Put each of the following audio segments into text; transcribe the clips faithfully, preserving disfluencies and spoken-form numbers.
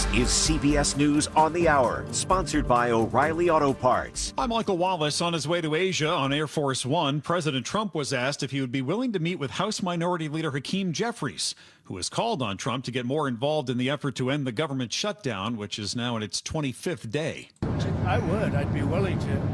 is C B S News on the Hour, sponsored by O'Reilly Auto Parts. I'm Michael Wallace. On his way to Asia on Air Force One, President Trump was asked if he would be willing to meet with House Minority Leader Hakeem Jeffries, who has called on Trump to get more involved in the effort to end the government shutdown, which is now in its twenty-fifth day. I would. I'd be willing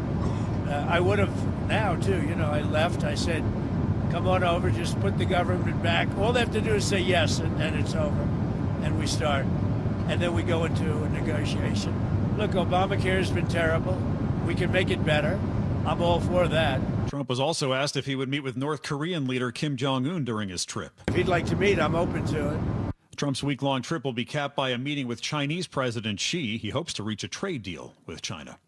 to. Uh, I would have now, too. You know, I left. I said, come on over, just put the government back. All they have to do is say yes, and, and it's over. And we start. And then we go into a negotiation. Look, Obamacare has been terrible. We can make it better. I'm all for that. Trump was also asked if he would meet with North Korean leader Kim Jong-un during his trip. If he'd like to meet, I'm open to it. Trump's week-long trip will be capped by a meeting with Chinese President Xi. He hopes to reach a trade deal with China.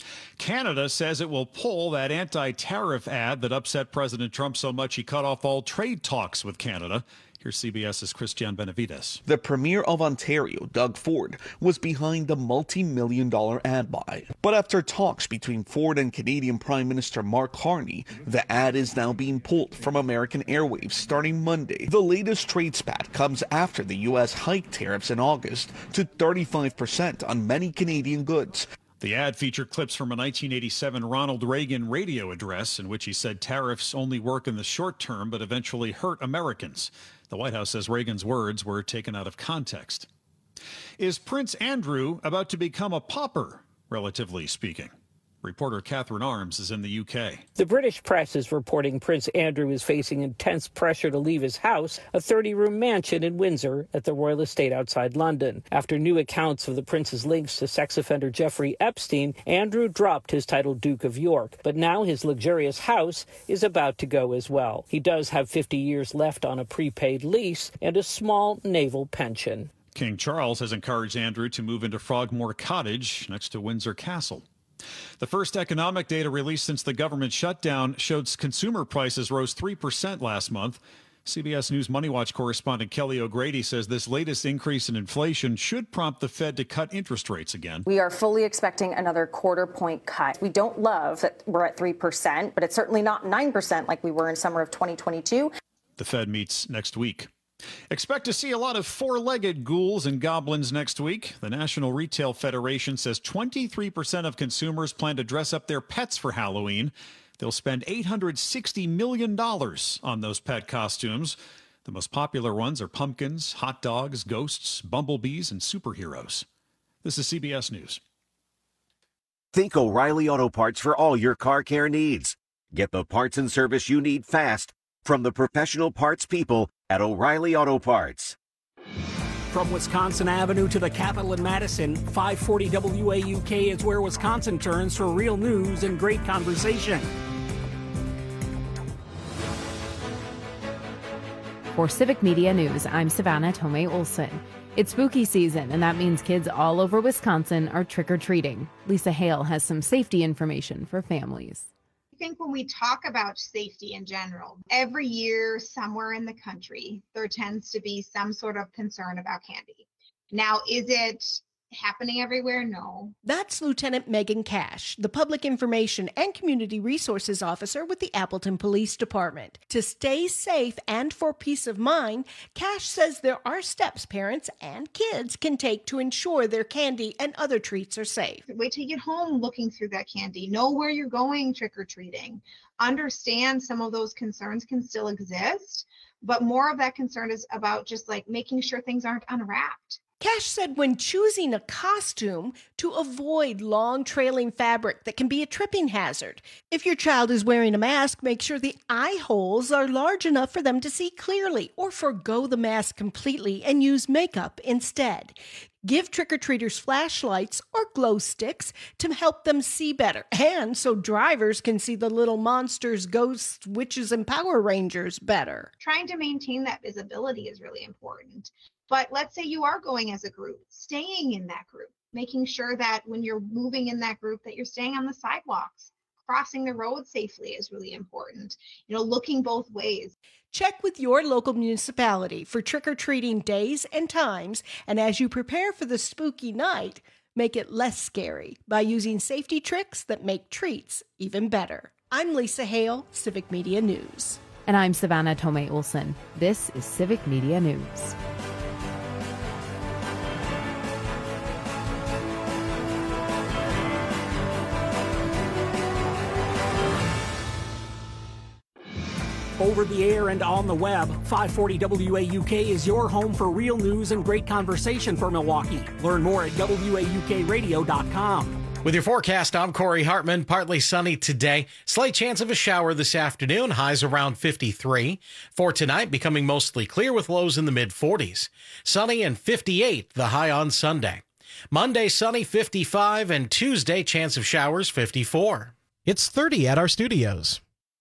Canada says it will pull that anti-tariff ad that upset President Trump so much he cut off all trade talks with Canada. Here's CBS's Christian Benavides. The Premier of Ontario, Doug Ford, was behind the multi-million dollar ad buy. But after talks between Ford and Canadian Prime Minister Mark Carney, the ad is now being pulled from American airwaves starting Monday. The latest trade spat comes after the U S hiked tariffs in August to thirty-five percent on many Canadian goods. The ad featured clips from a nineteen eighty-seven Ronald Reagan radio address in which he said tariffs only work in the short term but eventually hurt Americans. The White House says Reagan's words were taken out of context. Is Prince Andrew about to become a pauper, relatively speaking? Reporter Catherine Arms is in the U K. The British press is reporting Prince Andrew is facing intense pressure to leave his house, a thirty-room mansion in Windsor at the royal estate outside London. After new accounts of the prince's links to sex offender Jeffrey Epstein, Andrew dropped his title Duke of York, but now his luxurious house is about to go as well. He does have fifty years left on a prepaid lease and a small naval pension. King Charles has encouraged Andrew to move into Frogmore Cottage next to Windsor Castle. The first economic data released since the government shutdown showed consumer prices rose three percent last month. C B S News Money Watch correspondent Kelly O'Grady says this latest increase in inflation should prompt the Fed to cut interest rates again. We are fully expecting another quarter point cut. We don't love that we're at three percent, but it's certainly not nine percent like we were in summer of twenty twenty-two. The Fed meets next week. Expect to see a lot of four-legged ghouls and goblins next week. The National Retail Federation says twenty-three percent of consumers plan to dress up their pets for Halloween. They'll spend eight hundred sixty million dollars on those pet costumes. The most popular ones are pumpkins, hot dogs, ghosts, bumblebees, and superheroes. This is C B S News. Think O'Reilly Auto Parts for all your car care needs. Get the parts and service you need fast from the professional parts people at O'Reilly Auto Parts. From Wisconsin Avenue to the Capitol in Madison, five forty W A U K is where Wisconsin turns for real news and great conversation. For Civic Media News, I'm Savannah Tomei Olson. It's spooky season, and that means kids all over Wisconsin are trick-or-treating. Lisa Hale has some safety information for families. I think when we talk about safety in general, every year somewhere in the country, there tends to be some sort of concern about candy. Now, is it happening everywhere? No. That's Lieutenant Megan Cash, the Public Information and Community Resources Officer with the Appleton Police Department. To stay safe and for peace of mind, Cash says there are steps parents and kids can take to ensure their candy and other treats are safe. Wait till you get home looking through that candy. Know where you're going trick-or-treating. Understand some of those concerns can still exist, but more of that concern is about just like making sure things aren't unwrapped. Cash said when choosing a costume to avoid long trailing fabric that can be a tripping hazard. If your child is wearing a mask, make sure the eye holes are large enough for them to see clearly, or forgo the mask completely and use makeup instead. Give trick-or-treaters flashlights or glow sticks to help them see better, and so drivers can see the little monsters, ghosts, witches, and Power Rangers better. Trying to maintain that visibility is really important. But let's say you are going as a group, staying in that group, making sure that when you're moving in that group that you're staying on the sidewalks. Crossing the road safely is really important. You know, looking both ways. Check with your local municipality for trick-or-treating days and times, and as you prepare for the spooky night, make it less scary by using safety tricks that make treats even better. I'm Lisa Hale, Civic Media News. And I'm Savannah Tomei Olson. This is Civic Media News. Over the air and on the web, five forty W A U K is your home for real news and great conversation for Milwaukee. Learn more at W A U K radio dot com. With your forecast, I'm Corey Hartman. Partly sunny today. Slight chance of a shower this afternoon. Highs around fifty-three. For tonight, becoming mostly clear with lows in the mid forties. Sunny and fifty-eight, the high on Sunday. Monday, sunny, fifty-five, and Tuesday, chance of showers, fifty-four. It's thirty at our studios.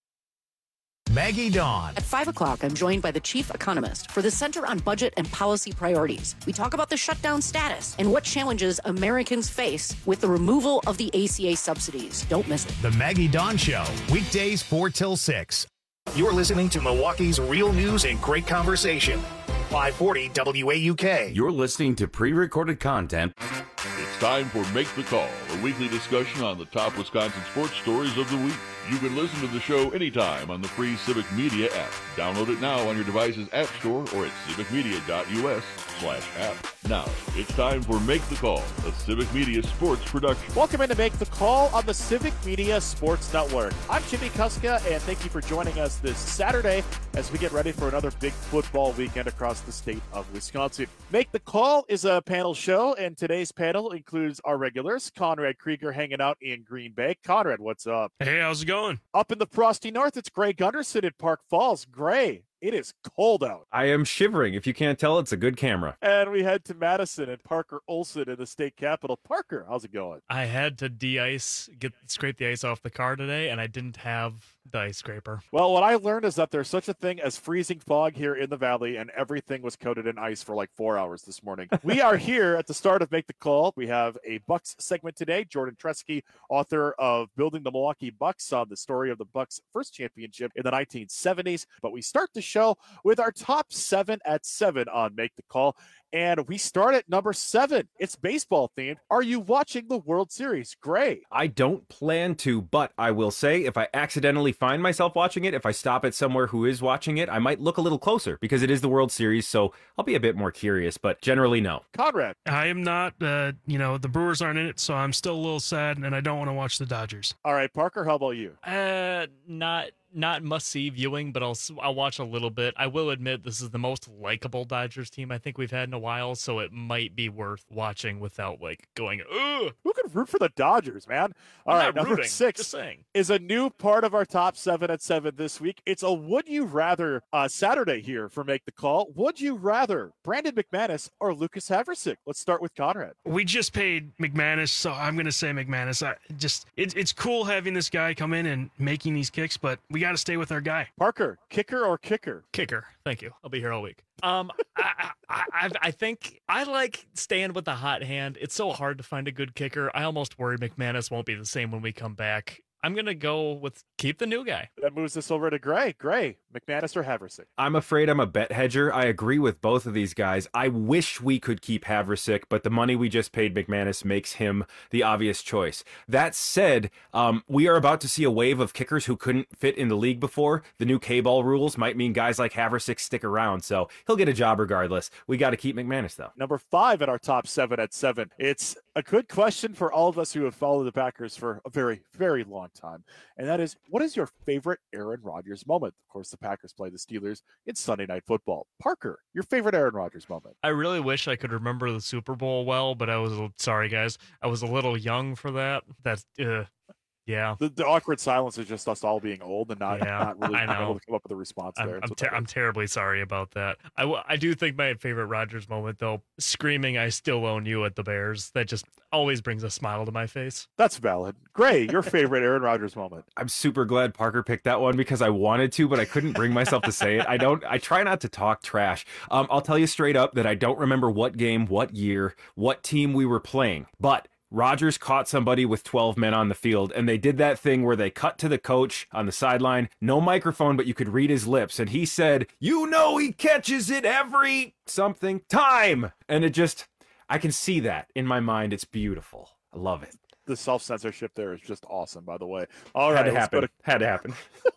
Maggie Dawn. At five o'clock, I'm joined by the chief economist for the Center on Budget and Policy Priorities. We talk about the shutdown status and what challenges Americans face with the removal of the A C A subsidies. Don't miss it. The Maggie Dawn Show, weekdays four till six. You're listening to Milwaukee's real news and great conversation. five forty W A U K. You're listening to pre-recorded content. It's time for Make the Call, a weekly discussion on the top Wisconsin sports stories of the week. You can listen to the show anytime on the free Civic Media app. Download it now on your device's app store or at civic media dot u s slash app. Now, it's time for Make the Call, a Civic Media sports production. Welcome in to Make the Call on the Civic Media Sports Network. I'm Jimmy Kuska, and thank you for joining us this Saturday as we get ready for another big football weekend across the state of Wisconsin. Make the Call is a panel show, and today's panel includes our regulars, Conrad Krieger hanging out in Green Bay. Conrad, what's up? Hey, how's it going? Up in the frosty north, it's Gray Gunderson at Park Falls. Gray, it is cold out. I am shivering. If you can't tell, it's a good camera. And we head to Madison and Parker Olson in the state capitol. Parker, how's it going? I had to de-ice, get scrape the ice off the car today, and I didn't have the ice scraper. Well, what I learned is that there's such a thing as freezing fog here in the valley, and everything was coated in ice for like four hours this morning. We are here at the start of Make the Call. We have a Bucks segment today. Jordan Tresky, author of Building the Milwaukee Bucks, on the story of the Bucks' first championship in the nineteen seventies. But we start the show with our top seven at seven on Make the Call. And we start at number seven. It's baseball themed. Are you watching the World Series? Gray. I don't plan to, but I will say if I accidentally find myself watching it, if I stop at somewhere who is watching it, I might look a little closer because it is the World Series, so I'll be a bit more curious, but generally no. Conrad. I am not, uh, you know, the Brewers aren't in it, so I'm still a little sad, and I don't want to watch the Dodgers. All right, Parker, how about you? Uh, not... Not must-see viewing, but I'll I'll watch a little bit. I will admit this is the most likable Dodgers team I think we've had in a while, so it might be worth watching without like going, ugh. Who can root for the Dodgers, man? All I'm right, number rooting, six just saying. is a new part of our top seven at seven this week. It's a Would You Rather uh, Saturday here for Make the Call. Would you rather Brandon McManus or Lucas Havrisik? Let's start with Conrad. We just paid McManus, so I'm going to say McManus. I just it, It's cool having this guy come in and making these kicks, but we got to stay with our guy. Parker, kicker or kicker? Kicker. Thank you. I'll be here all week. Um, I, I, I, I think I like staying with the hot hand. It's so hard to find a good kicker. I almost worry McManus won't be the same when we come back. I'm going to go with keep the new guy. That moves us over to Gray. Gray, McManus or Havrisik? I'm afraid I'm a bet hedger. I agree with both of these guys. I wish we could keep Havrisik, but the money we just paid McManus makes him the obvious choice. That said, um, we are about to see a wave of kickers who couldn't fit in the league before. The new K-ball rules might mean guys like Havrisik stick around, so he'll get a job regardless. We got to keep McManus, though. Number five at our top seven at seven. It's a good question for all of us who have followed the Packers for a very, very long time. And that is, what is your favorite Aaron Rodgers moment? Of course, the Packers play the Steelers in Sunday Night Football. Parker, your favorite Aaron Rodgers moment? I really wish I could remember the Super Bowl well, but I was, sorry guys, I was a little young for that. That's, uh, yeah. The, the awkward silence is just us all being old and not, yeah, not really I know. able to come up with a response I'm, there. I'm, ter- I'm terribly sorry about that. I, w- I do think my favorite Rodgers moment, though, screaming, I still own you at the Bears. That just always brings a smile to my face. That's valid. Gray, your favorite Aaron Rodgers moment? I'm super glad Parker picked that one because I wanted to, but I couldn't bring myself to say it. I don't, I try not to talk trash. Um, I'll tell you straight up that I don't remember what game, what year, what team we were playing, but Rodgers caught somebody with twelve men on the field, and they did that thing where they cut to the coach on the sideline, no microphone, but you could read his lips, and he said, you know he catches it every something time. And it just, I can see that in my mind. It's beautiful. I love it. The self-censorship there is just awesome, by the way. All right, Had to let's happen. go to, Had to happen.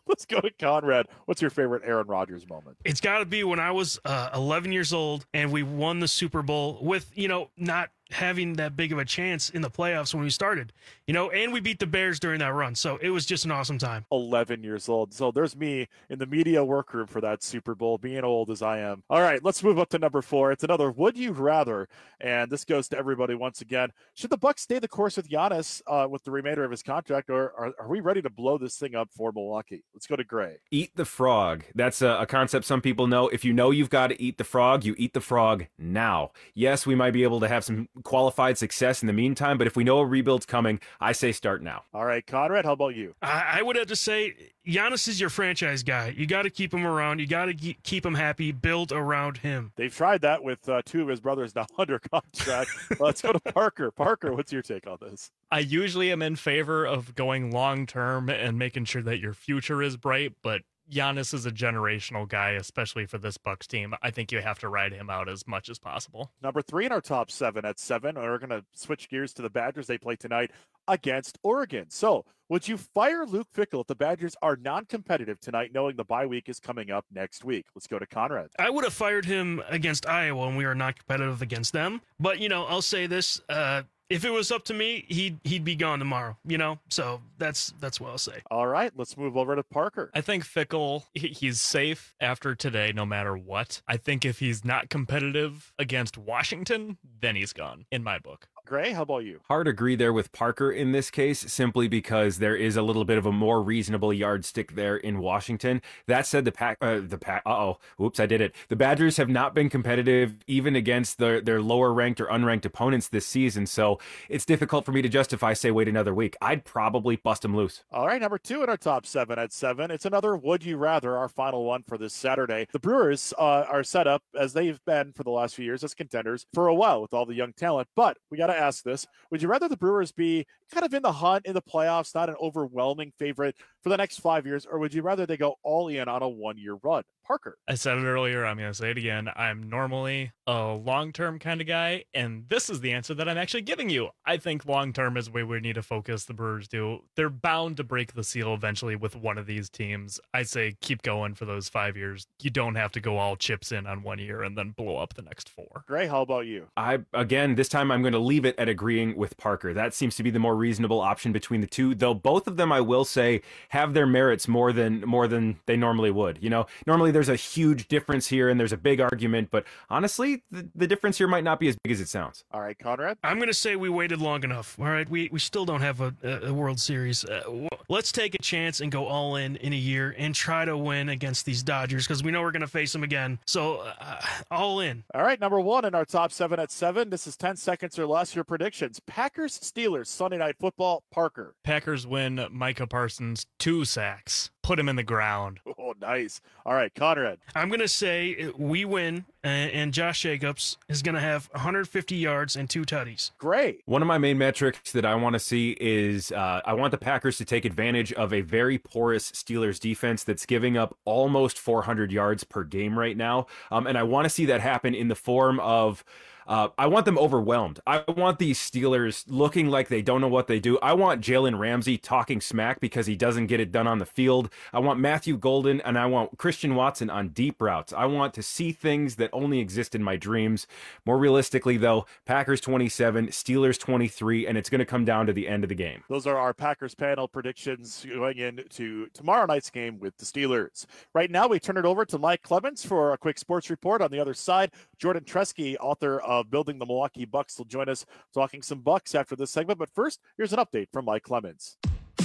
Let's go to Conrad. What's your favorite Aaron Rodgers moment? It's got to be when I was uh, eleven years old and we won the Super Bowl with, you know, not having that big of a chance in the playoffs when we started, you know, and we beat the Bears during that run. So it was just an awesome time. eleven years old. So there's me in the media workroom for that Super Bowl, being old as I am. All right, let's move up to number four. It's another would you rather, and this goes to everybody once again. Should the Bucs stay the course with Giannis uh, with the remainder of his contract, or are, are we ready to blow this thing up for Milwaukee? Let's go to Gray. Eat the frog. That's a, a concept some people know. If you know you've got to eat the frog, you eat the frog now. Yes, we might be able to have some qualified success in the meantime, but if we know a rebuild's coming, I say start now. All right, Conrad, how about you? I, I would have to say Giannis is your franchise guy. You got to keep him around. You got to keep him happy. Build around him. They've tried that with uh, two of his brothers now under contract. Let's go to Parker. Parker, what's your take on this? I usually am in favor of going long-term and making sure that your future is bright, but Giannis is a generational guy, especially for this Bucs team. I think you have to ride him out as much as possible. Number three in our top seven at seven. We're going to switch gears to the Badgers. They play tonight against Oregon. So would you fire Luke Fickell if the Badgers are non-competitive tonight, knowing the bye week is coming up next week? Let's go to Conrad. I would have fired him against Iowa, and we are not competitive against them. But, you know, I'll say this. Uh, If it was up to me, he'd he'd be gone tomorrow, you know? So that's that's what I'll say. All right, let's move over to Parker. I think Fickell, he's safe after today no matter what. I think if he's not competitive against Washington, then he's gone, in my book. Gray, how about you? Hard agree there with Parker in this case, simply because there is a little bit of a more reasonable yardstick there in Washington. That said, the pack, uh, the pack, uh-oh, whoops, I did it. The Badgers have not been competitive even against their, their lower ranked or unranked opponents this season, so it's difficult for me to justify, say, wait another week. I'd probably bust them loose. All right, number two in our top seven at seven. It's another would you rather, our final one for this Saturday. The Brewers uh, are set up as they've been for the last few years as contenders for a while with all the young talent, but we got to ask this. Would you rather the Brewers be kind of in the hunt in the playoffs, not an overwhelming favorite for the next five years, or would you rather they go all in on a one-year run? Parker. I said it earlier. I'm going to say it again. I'm normally a long-term kind of guy, and this is the answer that I'm actually giving you. I think long-term is where we need to focus. The Brewers do. They're bound to break the seal eventually with one of these teams. I say keep going for those five years. You don't have to go all chips in on one year and then blow up the next four. Gray, how about you? I, again, this time I'm going to leave it at agreeing with Parker. That seems to be the more reasonable option between the two, though both of them, I will say, have their merits more than more than they normally would. You know, normally there's a huge difference here and there's a big argument, but honestly, the, the difference here might not be as big as it sounds. All right, Conrad? I'm going to say we waited long enough. All right, we, we still don't have a, a World Series. Uh, w- let's take a chance and go all in in a year and try to win against these Dodgers because we know we're going to face them again. So uh, all in. All right, number one in our top seven at seven. This is ten seconds or less. Your predictions. Packers, Steelers, Sunday Night Football. Parker. Packers win. Micah Parsons, two sacks. Put him in the ground. Oh, nice. All right, Conrad. I'm going to say we win, uh, and Josh Jacobs is going to have one hundred fifty yards and two tutties. Great. One of my main metrics that I want to see is uh, I want the Packers to take advantage of a very porous Steelers defense that's giving up almost four hundred yards per game right now. Um, and I want to see that happen in the form of Uh, I want them overwhelmed. I want these Steelers looking like they don't know what they do. I want Jalen Ramsey talking smack because he doesn't get it done on the field. I want Matthew Golden and I want Christian Watson on deep routes. I want to see things that only exist in my dreams. More realistically, though, Packers twenty-seven, Steelers twenty-three, and it's going to come down to the end of the game. Those are our Packers panel predictions going into tomorrow night's game with the Steelers. Right now, we turn it over to Mike Clemens for a quick sports report. On the other side, Jordan Tresky, author of Of Building the Milwaukee Bucks, will join us talking some Bucks after this segment. But first, here's an update from Mike Clemens.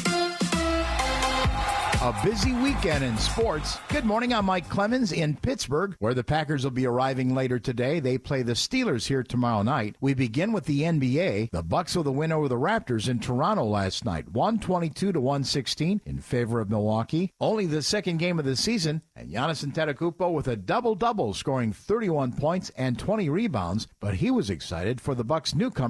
A busy weekend in sports. Good morning, I'm Mike Clemens in Pittsburgh, where the Packers will be arriving later today. They play the Steelers here tomorrow night. We begin with the N B A. The Bucks with a win over the Raptors in Toronto last night, one twenty-two to one sixteen in favor of Milwaukee. Only the second game of the season, and Giannis Antetokounmpo with a double-double, scoring thirty-one points and twenty rebounds, but he was excited for the Bucks newcomer,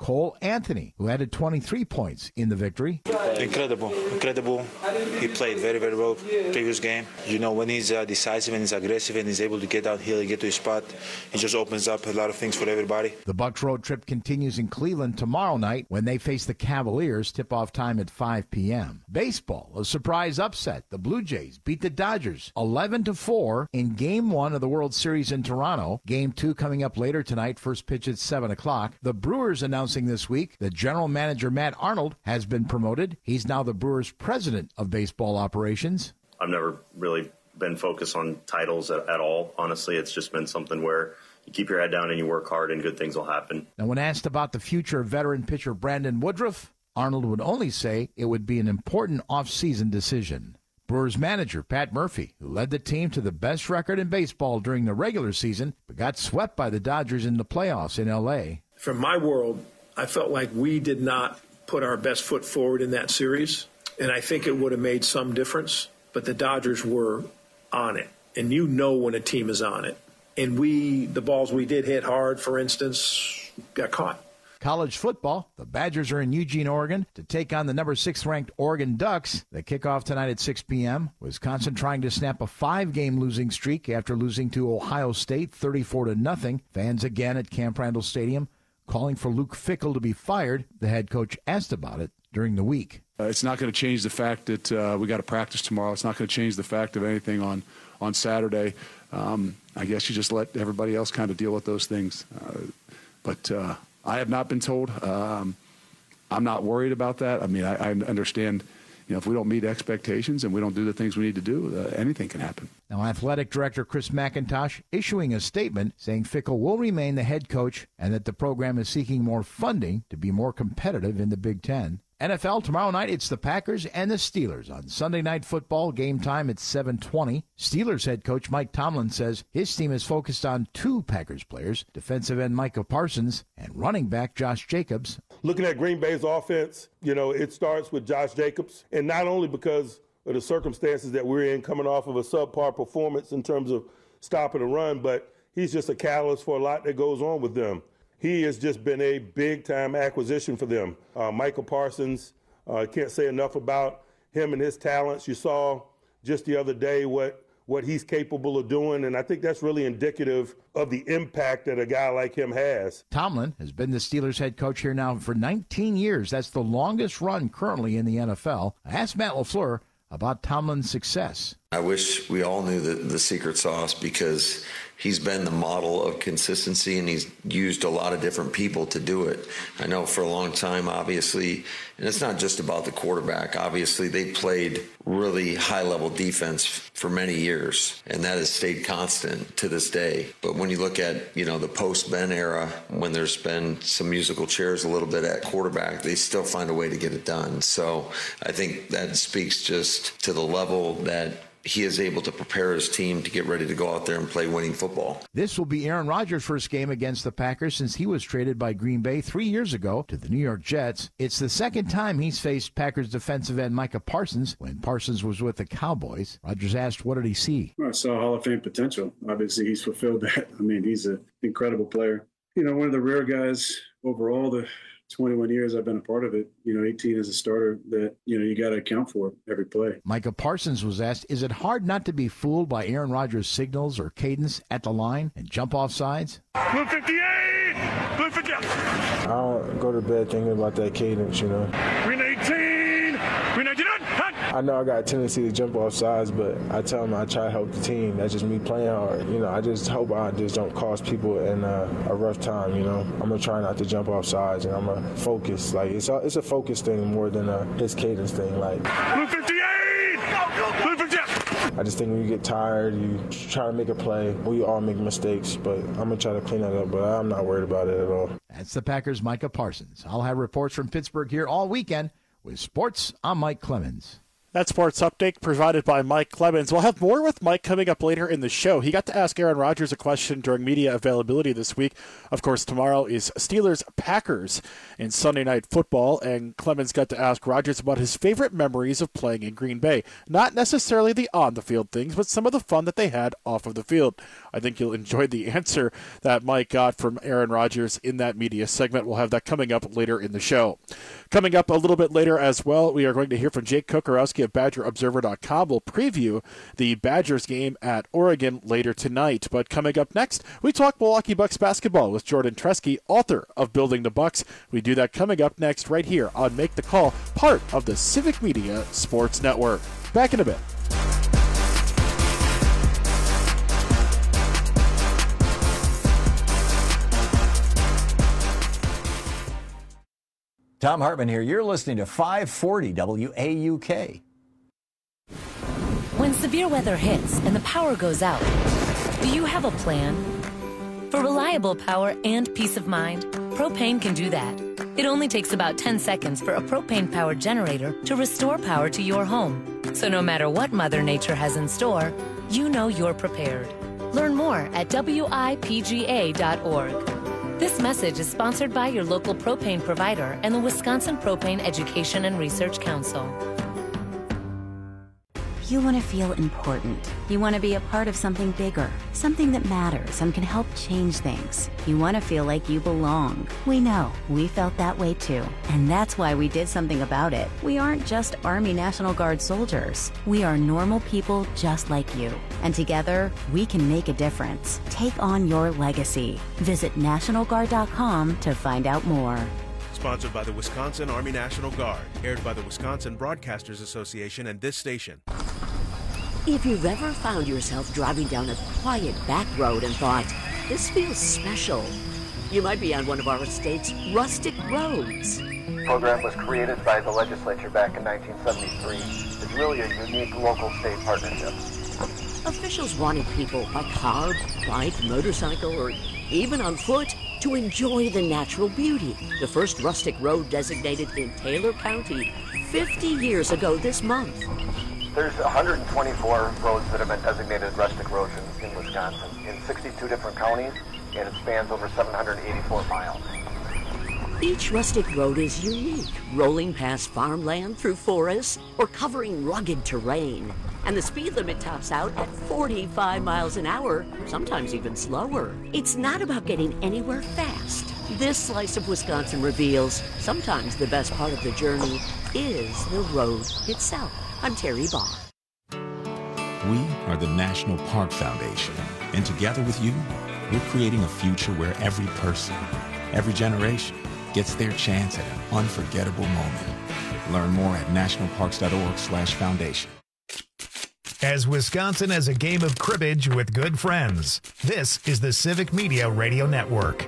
Cole Anthony, who added twenty-three points in the victory. Incredible, incredible. He played very, very well previous game. You know, when he's uh, decisive and he's aggressive and he's able to get downhill and get to his spot, he just opens up a lot of things for everybody. The Bucs road trip continues in Cleveland tomorrow night when they face the Cavaliers. Tip-off time at five p.m. Baseball, a surprise upset. The Blue Jays beat the Dodgers eleven to four in Game one of the World Series in Toronto. Game two coming up later tonight. First pitch at seven o'clock. The Brewers announcing this week that general manager Matt Arnold has been promoted. He's now the Brewers president of baseball operations. I've never really been focused on titles at, at all. Honestly, it's just been something where you keep your head down and you work hard and good things will happen. Now, when asked about the future of veteran pitcher Brandon Woodruff, Arnold would only say it would be an important off-season decision. Brewers manager Pat Murphy, who led the team to the best record in baseball during the regular season, but got swept by the Dodgers in the playoffs in L A. From my world, I felt like we did not put our best foot forward in that series, and I think it would have made some difference, but the Dodgers were on it, and you know when a team is on it. And we, the balls we did hit hard, for instance, got caught. College football, the Badgers are in Eugene, Oregon, to take on the number six ranked Oregon Ducks. They kick off tonight at six p.m. Wisconsin trying to snap a five-game losing streak after losing to Ohio State thirty-four to nothing. Fans again at Camp Randall Stadium calling for Luke Fickell to be fired. The head coach asked about it during the week. Uh, it's not going to change the fact that uh, we got to practice tomorrow. It's not going to change the fact of anything on, on Saturday. Um, I guess you just let everybody else kind of deal with those things. Uh, but uh, I have not been told. Um, I'm not worried about that. I mean, I, I understand, you know, if we don't meet expectations and we don't do the things we need to do, uh, anything can happen. Now, Athletic Director Chris McIntosh issuing a statement saying Fickell will remain the head coach and that the program is seeking more funding to be more competitive in the Big Ten. N F L tomorrow night, it's the Packers and the Steelers on Sunday Night Football. Game time at seven twenty. Steelers head coach Mike Tomlin says his team is focused on two Packers players, defensive end Micah Parsons and running back Josh Jacobs. Looking at Green Bay's offense, you know, it starts with Josh Jacobs, and not only because of the circumstances that we're in coming off of a subpar performance in terms of stopping a run, but he's just a catalyst for a lot that goes on with them. He has just been a big-time acquisition for them. Uh, Michael Parsons, I uh, can't say enough about him and his talents. You saw just the other day what, what he's capable of doing, and I think that's really indicative of the impact that a guy like him has. Tomlin has been the Steelers head coach here now for nineteen years. That's the longest run currently in the N F L. I asked Matt LaFleur about Tomlin's success. I wish we all knew the, the secret sauce because he's been the model of consistency and he's used a lot of different people to do it. I know for a long time, obviously, and it's not just about the quarterback. Obviously, they played really high-level defense for many years, and that has stayed constant to this day. But when you look at, you know, the post-Ben era, when there's been some musical chairs a little bit at quarterback, they still find a way to get it done. So I think that speaks just to the level that he is able to prepare his team to get ready to go out there and play winning football. This will be Aaron Rodgers' first game against the Packers since he was traded by Green Bay three years ago to the New York Jets. It's the second time he's faced Packers defensive end Micah Parsons when Parsons was with the Cowboys. Rodgers asked, what did he see? Well, I saw Hall of Fame potential. Obviously, he's fulfilled that. I mean, he's an incredible player. You know, one of the rare guys overall, the twenty-one years I've been a part of it, you know, eighteen as a starter that, you know, you got to account for every play. Micah Parsons was asked, is it hard not to be fooled by Aaron Rodgers' signals or cadence at the line and jump off sides? Blue fifty-eight! Blue fifty-eight! I don't go to bed thinking about that cadence, you know. Green eighteen! Green nineteen! I know I got a tendency to jump off sides, but I tell them I try to help the team. That's just me playing hard. You know, I just hope I just don't cause people in a, a rough time, you know. I'm going to try not to jump off sides, and I'm going to focus. Like, it's a, it's a focus thing more than a his cadence thing. Like, Blue fifty-eight! Blue fifty-eight! I just think when you get tired, you try to make a play. We all make mistakes, but I'm going to try to clean that up, but I'm not worried about it at all. That's the Packers' Micah Parsons. I'll have reports from Pittsburgh here all weekend. With sports, I'm Mike Clemens. That sports update provided by Mike Clemens. We'll have more with Mike coming up later in the show. He got to ask Aaron Rodgers a question during media availability this week. Of course, tomorrow is Steelers-Packers in Sunday Night Football, and Clemens got to ask Rodgers about his favorite memories of playing in Green Bay. Not necessarily the on-the-field things, but some of the fun that they had off of the field. I think you'll enjoy the answer that Mike got from Aaron Rodgers in that media segment. We'll have that coming up later in the show. Coming up a little bit later as well, we are going to hear from Jake Kokorowski of Badger Observer dot com. We'll preview the Badgers game at Oregon later tonight. But coming up next, we talk Milwaukee Bucks basketball with Jordan Treske, author of Building the Bucks. We do that coming up next right here on Make the Call, part of the Civic Media Sports Network. Back in a bit. Tom Hartman here. You're listening to five forty W A U K. When severe weather hits and the power goes out, do you have a plan? For reliable power and peace of mind, Propane can do that. It only takes about ten seconds for a propane-powered generator to restore power to your home. So no matter what Mother Nature has in store, you know you're prepared. Learn more at W I P G A dot org. This message is sponsored by your local propane provider and the Wisconsin Propane Education and Research Council. You want to feel important. You want to be a part of something bigger, something that matters and can help change things. You want to feel like you belong. We know. We felt that way too. And that's why we did something about it. We aren't just Army National Guard soldiers. We are normal people just like you. And together, we can make a difference. Take on your legacy. Visit National Guard dot com to find out more. Sponsored by the Wisconsin Army National Guard, aired by the Wisconsin Broadcasters Association and this station. If you've ever found yourself driving down a quiet back road and thought, this feels special, you might be on one of our state's rustic roads. The program was created by the legislature back in nineteen seventy-three. It's really a unique local-state partnership. Officials wanted people by car, bike, motorcycle, or even on foot to enjoy the natural beauty. The first rustic road designated in Taylor County fifty years ago this month. There's one hundred twenty-four roads that have been designated rustic roads in, in Wisconsin in sixty-two different counties, and it spans over seven hundred eighty-four miles. Each rustic road is unique, rolling past farmland through forests or covering rugged terrain. And the speed limit tops out at forty-five miles an hour, sometimes even slower. It's not about getting anywhere fast. This slice of Wisconsin reveals sometimes the best part of the journey is the road itself. I'm Terry Barr. We are the National Park Foundation, and together with you, we're creating a future where every person, every generation, gets their chance at an unforgettable moment. Learn more at nationalparks.org slash foundation. As Wisconsin has a game of cribbage with good friends, this is the Civic Media Radio Network.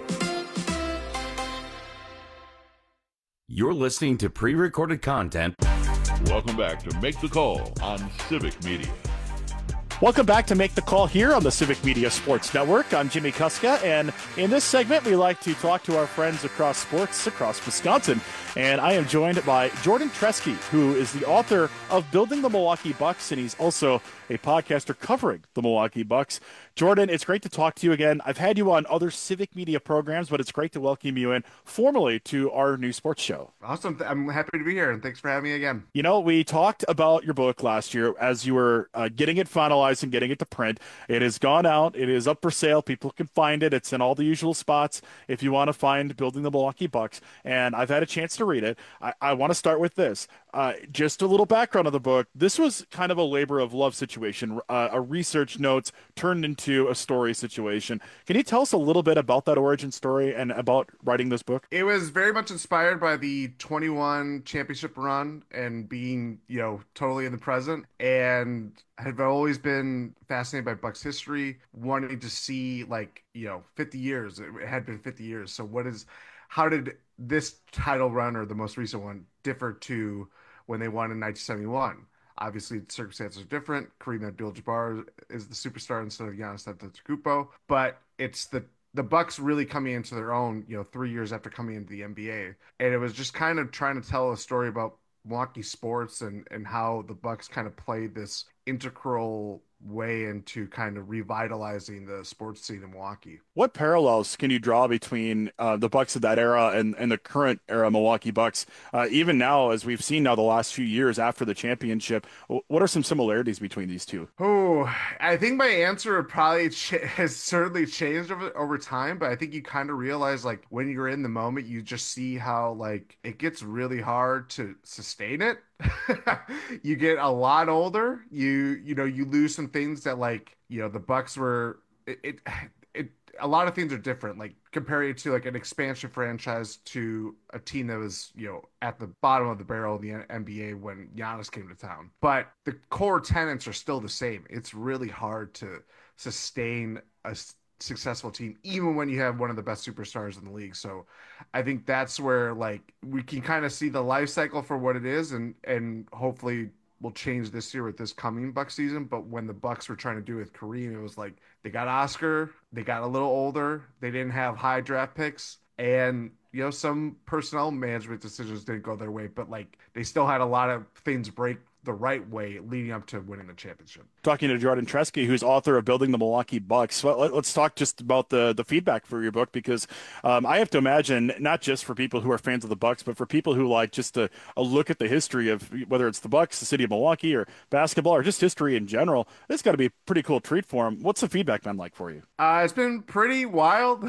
You're listening to pre-recorded content. Welcome back to Make the Call on Civic Media. Welcome back to Make the Call here on the Civic Media Sports Network. I'm Jimmy Kuska, and in this segment, we like to talk to our friends across sports across Wisconsin. And I am joined by Jordan Treske, who is the author of Building the Milwaukee Bucks, and he's also a podcaster covering the Milwaukee Bucks. Jordan, it's great to talk to you again. I've had you on other Civic Media programs, but it's great to welcome you in formally to our new sports show. Awesome. I'm happy to be here, and thanks for having me again. You know, we talked about your book last year as you were uh, getting it finalized and getting it to print. It has gone out. It is up for sale. People can find it. It's in all the usual spots if you want to find Building the Milwaukee Bucks. And I've had a chance to read it. I, I want to start with this. Uh, just a little background of the book. This was kind of a labor of love situation, uh, a research notes turned into a story situation. Can you tell us a little bit about that origin story and about writing this book? It was very much inspired by the twenty-one championship run and being, you know, totally in the present. And I've always been fascinated by Bucks history, wanting to see, like, you know, fifty years. It had been fifty years. So what is, how did this title run, or the most recent one, differ to when they won in nineteen seventy-one? Obviously, the circumstances are different. Kareem Abdul-Jabbar is the superstar instead of Giannis Antetokounmpo, but it's the the Bucks really coming into their own, you know, three years after coming into the N B A, and it was just kind of trying to tell a story about Milwaukee sports and, and how the Bucks kind of played this integral way into kind of revitalizing the sports scene in Milwaukee. What parallels can you draw between uh, the Bucks of that era and, and the current era Milwaukee Bucks? Uh, even now, as we've seen now the last few years after the championship, what are some similarities between these two? Oh, I think my answer probably ch- has certainly changed over, over time, but I think you kind of realize like when you're in the moment, you just see how like it gets really hard to sustain it. You get a lot older. You you know you lose some things that like you know the Bucks were it, it it a lot of things are different. Like compare it to like an expansion franchise to a team that was you know at the bottom of the barrel in the N B A when Giannis came to town. But the core tenets are still the same. It's really hard to sustain a successful team even when you have one of the best superstars in the league. So I think that's where like we can kind of see the life cycle for what it is, and and hopefully will change this year with this coming Bucks season. But when the Bucks were trying to do with Kareem, it was like they got Oscar, they got a little older, they didn't have high draft picks, and you know some personnel management decisions didn't go their way, but like they still had a lot of things break the right way leading up to winning the championship. Talking to Jordan Treske, who's author of Building the Milwaukee Bucks. Well, let's talk just about the the feedback for your book, because um, I have to imagine not just for people who are fans of the Bucks, but for people who like just a, a look at the history of whether it's the Bucks, the city of Milwaukee, or basketball, or just history in general. This got to be a pretty cool treat for them. What's the feedback been like for you? Uh, it's been pretty wild.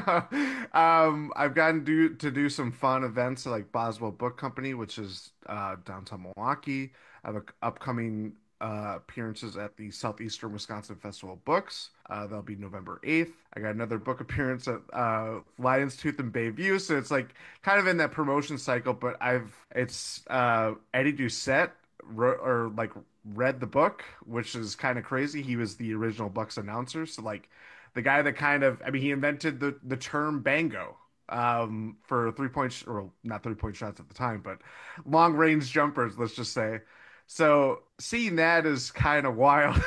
um, I've gotten to do, to do some fun events like Boswell Book Company, which is uh, downtown Milwaukee. I have a, upcoming uh, appearances at the Southeastern Wisconsin Festival of Books. Uh, that'll be November eighth. I got another book appearance at uh, Lion's Tooth in Bayview. So it's like kind of in that promotion cycle, but I've, it's uh, Eddie Doucette wrote, or like read the book, which is kind of crazy. He was the original Bucks announcer. So like the guy that kind of, I mean, he invented the, the term bango um, for three point, sh- or not three point shots at the time, but long range jumpers, let's just say. So seeing that is kind of wild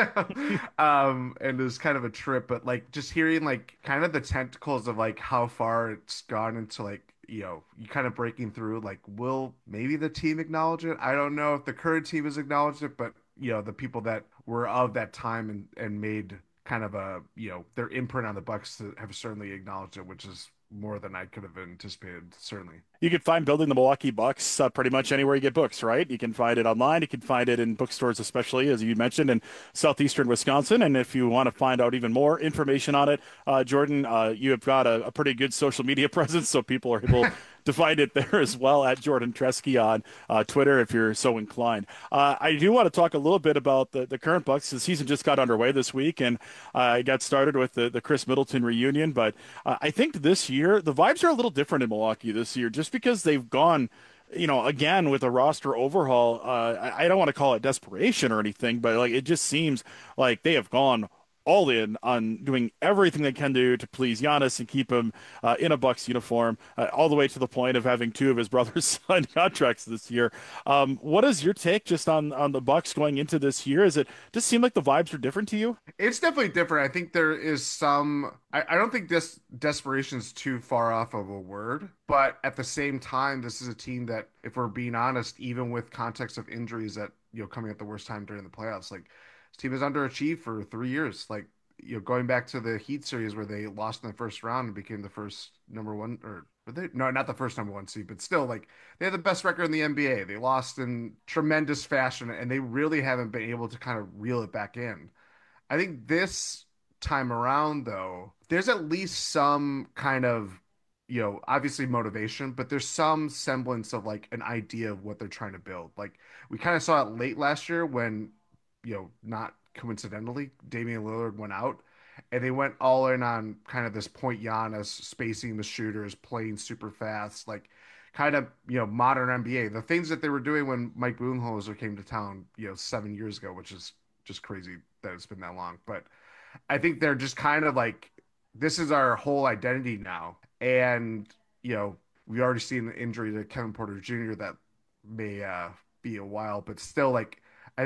um, and is kind of a trip, but like just hearing like kind of the tentacles of like how far it's gone into like, you know, you kind of breaking through, like, will maybe the team acknowledge it? I don't know if the current team has acknowledged it, but you know, the people that were of that time and, and made kind of a, you know, their imprint on the Bucks have certainly acknowledged it, which is more than I could have anticipated, certainly. You can find Building the Milwaukee Bucks uh, pretty much anywhere you get books, right? You can find it online. You can find it in bookstores, especially, as you mentioned, in southeastern Wisconsin. And if you want to find out even more information on it, uh, Jordan, uh, you have got a, a pretty good social media presence, so people are able to find it there as well, at Jordan Treske on uh, Twitter, if you're so inclined. Uh, I do want to talk a little bit about the, the current Bucks. The season just got underway this week, and I uh, got started with the, the Chris Middleton reunion. But uh, I think this year, the vibes are a little different in Milwaukee this year, just because they've gone, you know, again, with a roster overhaul. Uh, I, I don't want to call it desperation or anything, but like it just seems like they have gone all in on doing everything they can do to please Giannis and keep him uh, in a Bucks uniform, uh, all the way to the point of having two of his brothers sign contracts this year. Um, what is your take just on, on the Bucks going into this year? Is it just seem like the vibes are different to you? It's definitely different. I think there is some, I, I don't think this desperation is too far off of a word, but at the same time, this is a team that, if we're being honest, even with context of injuries that, you know, coming at the worst time during the playoffs, like, this team has underachieved for three years. Like, you know, going back to the Heat series where they lost in the first round and became the first number one, or were they? No, not the first number one seed, but still, like, they had the best record in the N B A. They lost in tremendous fashion, and they really haven't been able to kind of reel it back in. I think this time around, though, there's at least some kind of, you know, obviously motivation, but there's some semblance of like an idea of what they're trying to build. Like, we kind of saw it late last year when, you know, not coincidentally, Damian Lillard went out, and they went all in on kind of this point Giannis, spacing the shooters, playing super fast, like kind of, you know, modern N B A. The things that they were doing when Mike Budenholzer came to town, you know, seven years ago, which is just crazy that it's been that long. But I think they're just kind of like, this is our whole identity now. And, you know, we already seen the injury to Kevin Porter Junior that may uh, be a while, but still, like, I think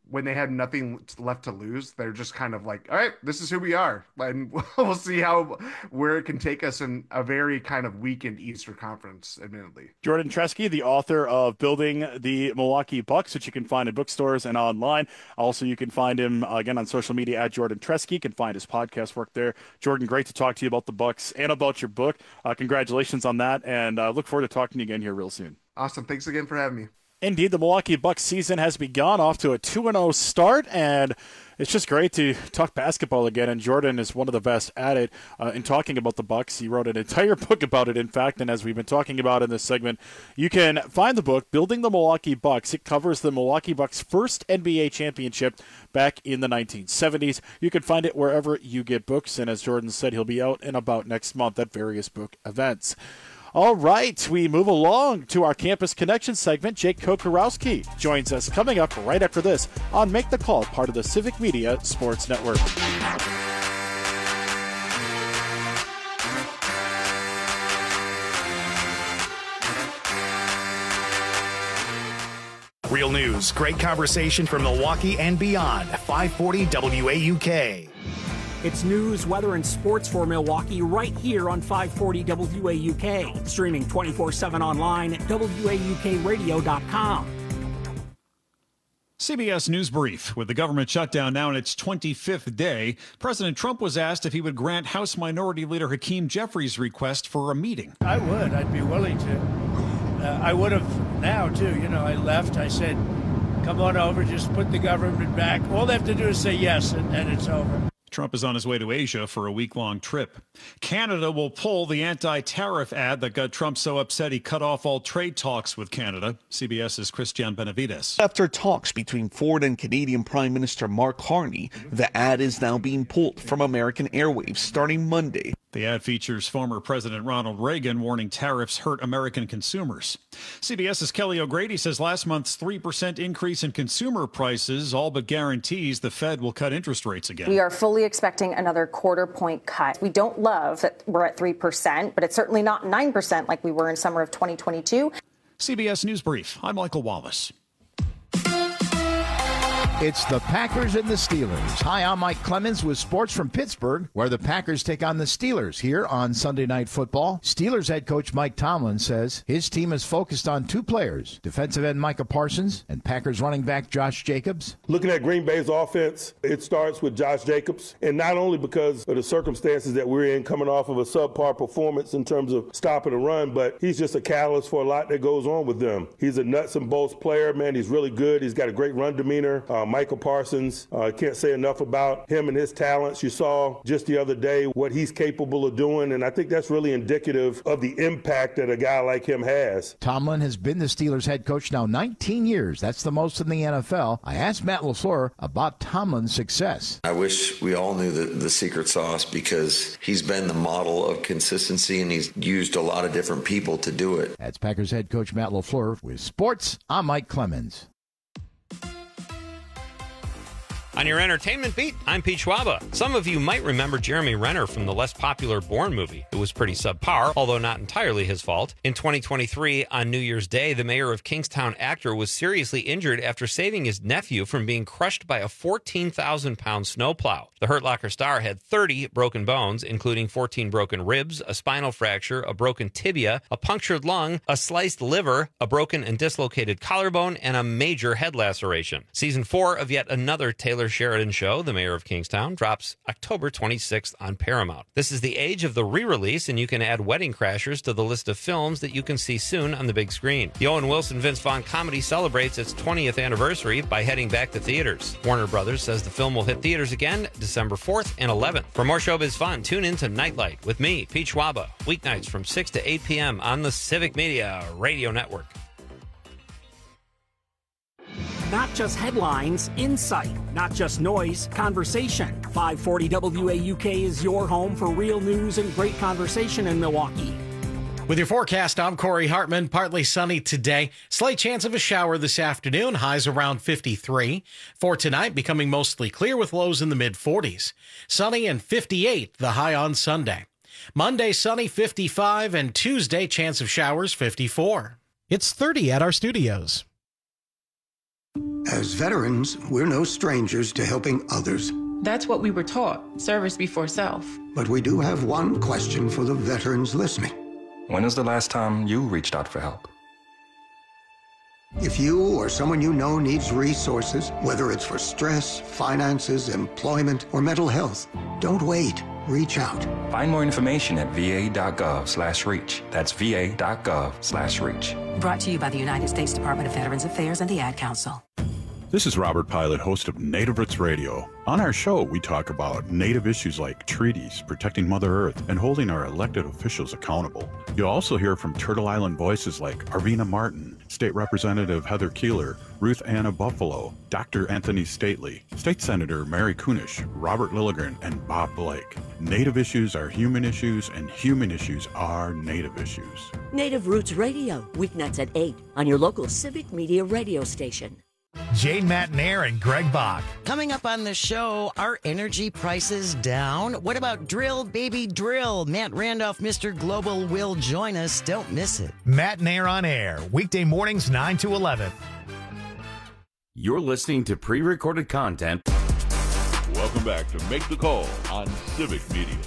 when they had nothing left to lose, they're just kind of like, all right, this is who we are. And we'll see how, where it can take us in a very kind of weakened Eastern Conference, admittedly. Jordan Treske, the author of Building the Milwaukee Bucks, which you can find in bookstores and online. Also, you can find him, uh, again, on social media at Jordan Treske. You can find his podcast work there. Jordan, great to talk to you about the Bucks and about your book. Uh, congratulations on that, and uh, look forward to talking to you again here real soon. Awesome. Thanks again for having me. Indeed, the Milwaukee Bucks season has begun, off to a two and oh start, and it's just great to talk basketball again, and Jordan is one of the best at it uh, in talking about the Bucks. He wrote an entire book about it, in fact, and as we've been talking about in this segment, you can find the book, Building the Milwaukee Bucks. It covers the Milwaukee Bucks' first N B A championship back in the nineteen seventies. You can find it wherever you get books, and as Jordan said, he'll be out and about next month at various book events. All right, we move along to our Campus Connection segment. Jake Kokorowski joins us coming up right after this on Make the Call, part of the Civic Media Sports Network. Real news, great conversation from Milwaukee and beyond. five forty W A U K. It's news, weather, and sports for Milwaukee right here on five forty W A U K. Streaming twenty-four seven online at W A U K radio dot com. C B S News Brief. With the government shutdown now in its twenty-fifth day, President Trump was asked if he would grant House Minority Leader Hakeem Jeffries' request for a meeting. I would. I'd be willing to. Uh, I would have now, too. You know, I left. I said, come on over, just put the government back. All they have to do is say yes, and, and it's over. Trump is on his way to Asia for a week-long trip. Canada will pull the anti-tariff ad that got Trump so upset he cut off all trade talks with Canada. CBS's Christian Benavides. After talks between Ford and Canadian Prime Minister Mark Carney, the ad is now being pulled from American airwaves starting Monday. The ad features former President Ronald Reagan warning tariffs hurt American consumers. CBS's Kelly O'Grady says last month's three percent increase in consumer prices all but guarantees the Fed will cut interest rates again. We are fully expecting another quarter point cut. We don't love that we're at three percent, but it's certainly not nine percent like we were in summer of twenty twenty-two. C B S News Brief. I'm Michael Wallace. It's the Packers and the Steelers. Hi, I'm Mike Clemens with sports from Pittsburgh, where the Packers take on the Steelers here on Sunday Night Football. Steelers head coach Mike Tomlin says his team is focused on two players, defensive end Micah Parsons and Packers running back Josh Jacobs. Looking at Green Bay's offense, it starts with Josh Jacobs, and not only because of the circumstances that we're in coming off of a subpar performance in terms of stopping the run, but he's just a catalyst for a lot that goes on with them. He's a nuts and bolts player, man. He's really good. He's got a great run demeanor. Um, Michael Parsons, I uh, can't say enough about him and his talents. You saw just the other day what he's capable of doing, and I think that's really indicative of the impact that a guy like him has. Tomlin has been the Steelers head coach now nineteen years. That's the most in the N F L. I asked Matt LaFleur about Tomlin's success. I wish we all knew the, the secret sauce because he's been the model of consistency and he's used a lot of different people to do it. That's Packers head coach Matt LaFleur. With sports, I'm Mike Clemens. On your entertainment beat, I'm Pete Schwaba. Some of you might remember Jeremy Renner from the less popular Bourne movie. It was pretty subpar, although not entirely his fault. In twenty twenty-three, on New Year's Day, the mayor of Kingstown actor was seriously injured after saving his nephew from being crushed by a fourteen thousand pound snowplow. The Hurt Locker star had thirty broken bones, including fourteen broken ribs, a spinal fracture, a broken tibia, a punctured lung, a sliced liver, a broken and dislocated collarbone, and a major head laceration. Season four of yet another Taylor Sheridan show, The Mayor of Kingstown, drops October twenty-sixth on Paramount. This is the age of the re-release, and you can add Wedding Crashers to the list of films that you can see soon on the big screen. The Owen Wilson Vince Vaughn comedy celebrates its twentieth anniversary by heading back to theaters. Warner Brothers says the film will hit theaters again December fourth and eleventh. For more showbiz fun, tune in to Nightlight with me, Pete Schwaba, weeknights from six to eight p.m. on the Civic Media Radio Network. Not just headlines, insight. Not just noise, conversation. five forty W A U K is your home for real news and great conversation in Milwaukee. With your forecast, I'm Corey Hartman. Partly sunny today. Slight chance of a shower this afternoon. Highs around fifty-three. For tonight, becoming mostly clear with lows in the mid forties. Sunny and fifty-eight, the high on Sunday. Monday, sunny, fifty-five, and Tuesday, chance of showers, fifty-four. It's thirty at our studios. As veterans, we're no strangers to helping others. That's what we were taught, service before self. But we do have one question for the veterans listening. When is the last time you reached out for help? If you or someone you know needs resources, whether it's for stress, finances, employment, or mental health, don't wait. Reach out. Find more information at va.gov slash reach. That's va.gov slash reach. Brought to you by the United States Department of Veterans Affairs and the Ad Council. This is Robert Pilot, host of Native Roots Radio. On our show, we talk about Native issues like treaties, protecting Mother Earth, and holding our elected officials accountable. You'll also hear from Turtle Island voices like Arvina Martin, State Representative Heather Keeler, Ruth Anna Buffalo, Doctor Anthony Stately, State Senator Mary Kunish, Robert Lilligren, and Bob Blake. Native issues are human issues, and human issues are Native issues. Native Roots Radio, weeknights at eight on your local Civic Media radio station. Jane Matnair and Greg Bach. Coming up on the show, are energy prices down? What about drill, baby, drill? Matt Randolph, Mister Global, will join us. Don't miss it. Matnair on air, weekday mornings nine to eleven. You're listening to pre-recorded content. Welcome back to Make the Call on Civic Media.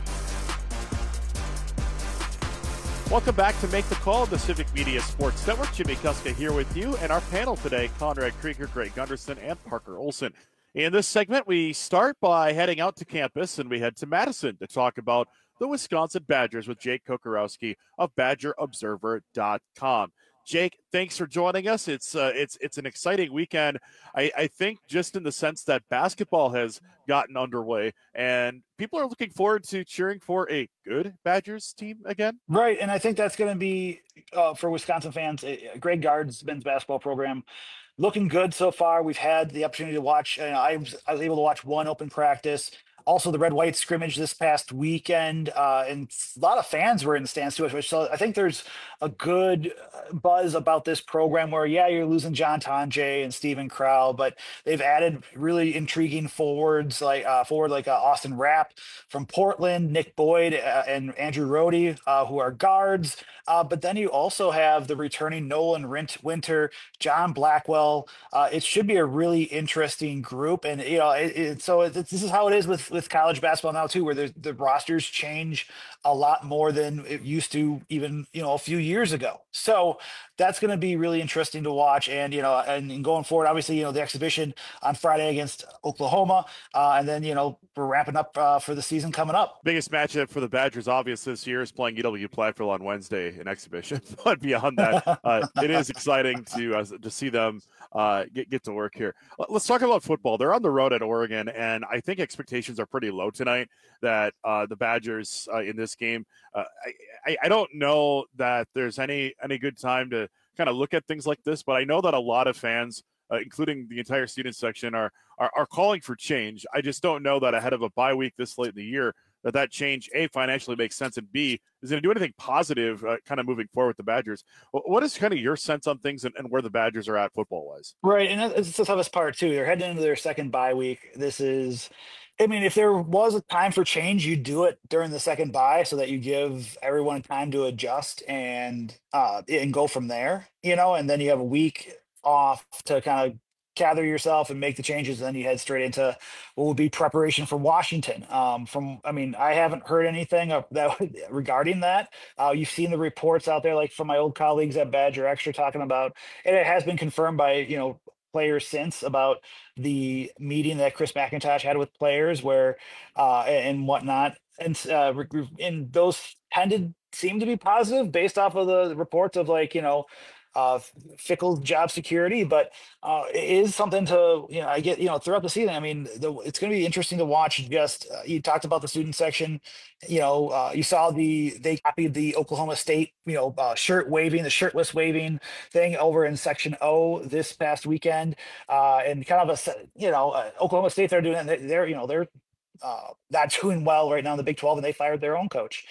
Welcome back to Make the Call, the Civic Media Sports Network. Jimmy Kuska here with you, and our panel today, Conrad Krieger, Greg Gunderson, and Parker Olson. In this segment, we start by heading out to campus, and we head to Madison to talk about the Wisconsin Badgers with Jake Kokorowski of Badger Observer dot com. Jake, thanks for joining us. It's uh, it's it's an exciting weekend. I, I think just in the sense that basketball has gotten underway and people are looking forward to cheering for a good Badgers team again. Right, and I think that's going to be uh, for Wisconsin fans. Uh, Greg Gard's men's basketball program looking good so far. We've had the opportunity to watch. Uh, I, was, I was able to watch one open practice. Also, the red-white scrimmage this past weekend, uh, and a lot of fans were in the stands too. So I think there's a good buzz about this program where, yeah, you're losing John Tonje and Stephen Crowell, but they've added really intriguing forwards like uh, forward like uh, Austin Rapp from Portland, Nick Boyd uh, and Andrew Rohde, uh, who are guards. Uh, but then you also have the returning Nolan Rint Winter, John Blackwell. Uh, it should be a really interesting group, and you know, it, it, so it, this is how it is with with college basketball now too, where the, the rosters change a lot more than it used to even, you know, a few years ago. So that's going to be really interesting to watch. And, you know, and, and going forward, obviously, you know, the exhibition on Friday against Oklahoma. Uh, and then, you know, we're wrapping up uh, for the season coming up. Biggest matchup for the Badgers, obvious this year, is playing U W Platteville on Wednesday in exhibition. But beyond that, uh, it is exciting to uh, to see them uh, get, get to work here. Let's talk about football. They're on the road at Oregon, and I think expectations are pretty low tonight that uh, the Badgers uh, in this game. Uh, I, I don't know that there's any any good time to kind of look at things like this, but I know that a lot of fans, uh, including the entire student section, are, are are calling for change. I just don't know that ahead of a bye week this late in the year that that change, A, financially makes sense, and B, is going to do anything positive uh, kind of moving forward with the Badgers. What is kind of your sense on things and, and where the Badgers are at football-wise? Right, and it's the toughest part, too. They're heading into their second bye week. This is – I mean, if there was a time for change, you'd do it during the second bye so that you give everyone time to adjust and uh, and go from there, you know, and then you have a week off to kind of gather yourself and make the changes. And then you head straight into what would be preparation for Washington. Um, from, I mean, I haven't heard anything of that regarding that. Uh, you've seen the reports out there, like from my old colleagues at Badger Extra talking about, and it has been confirmed by, you know, players since about the meeting that Chris McIntosh had with players where uh and whatnot, and uh and those tended seem to be positive based off of the reports of, like, you know, uh fickle job security, but uh it is something to, you know, I get, you know, throughout the season. I mean, the, it's going to be interesting to watch. Just uh, you talked about the student section, you know, uh you saw the they copied the Oklahoma State, you know, uh, shirt waving, the shirtless waving thing over in section O this past weekend, uh and kind of a, you know, uh, Oklahoma State, they're doing it, they're, you know, they're uh not doing well right now in the Big twelve, and they fired their own coach.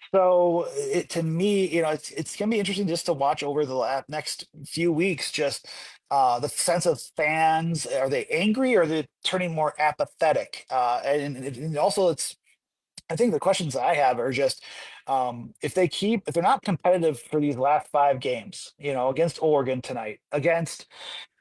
So it, to me, you know, it's it's gonna be interesting just to watch over the last, next few weeks. Just uh, the sense of fans, are they angry or are they turning more apathetic? Uh, and, and also, it's I think the questions I have are just um, if they keep if they're not competitive for these last five games, you know, against Oregon tonight, against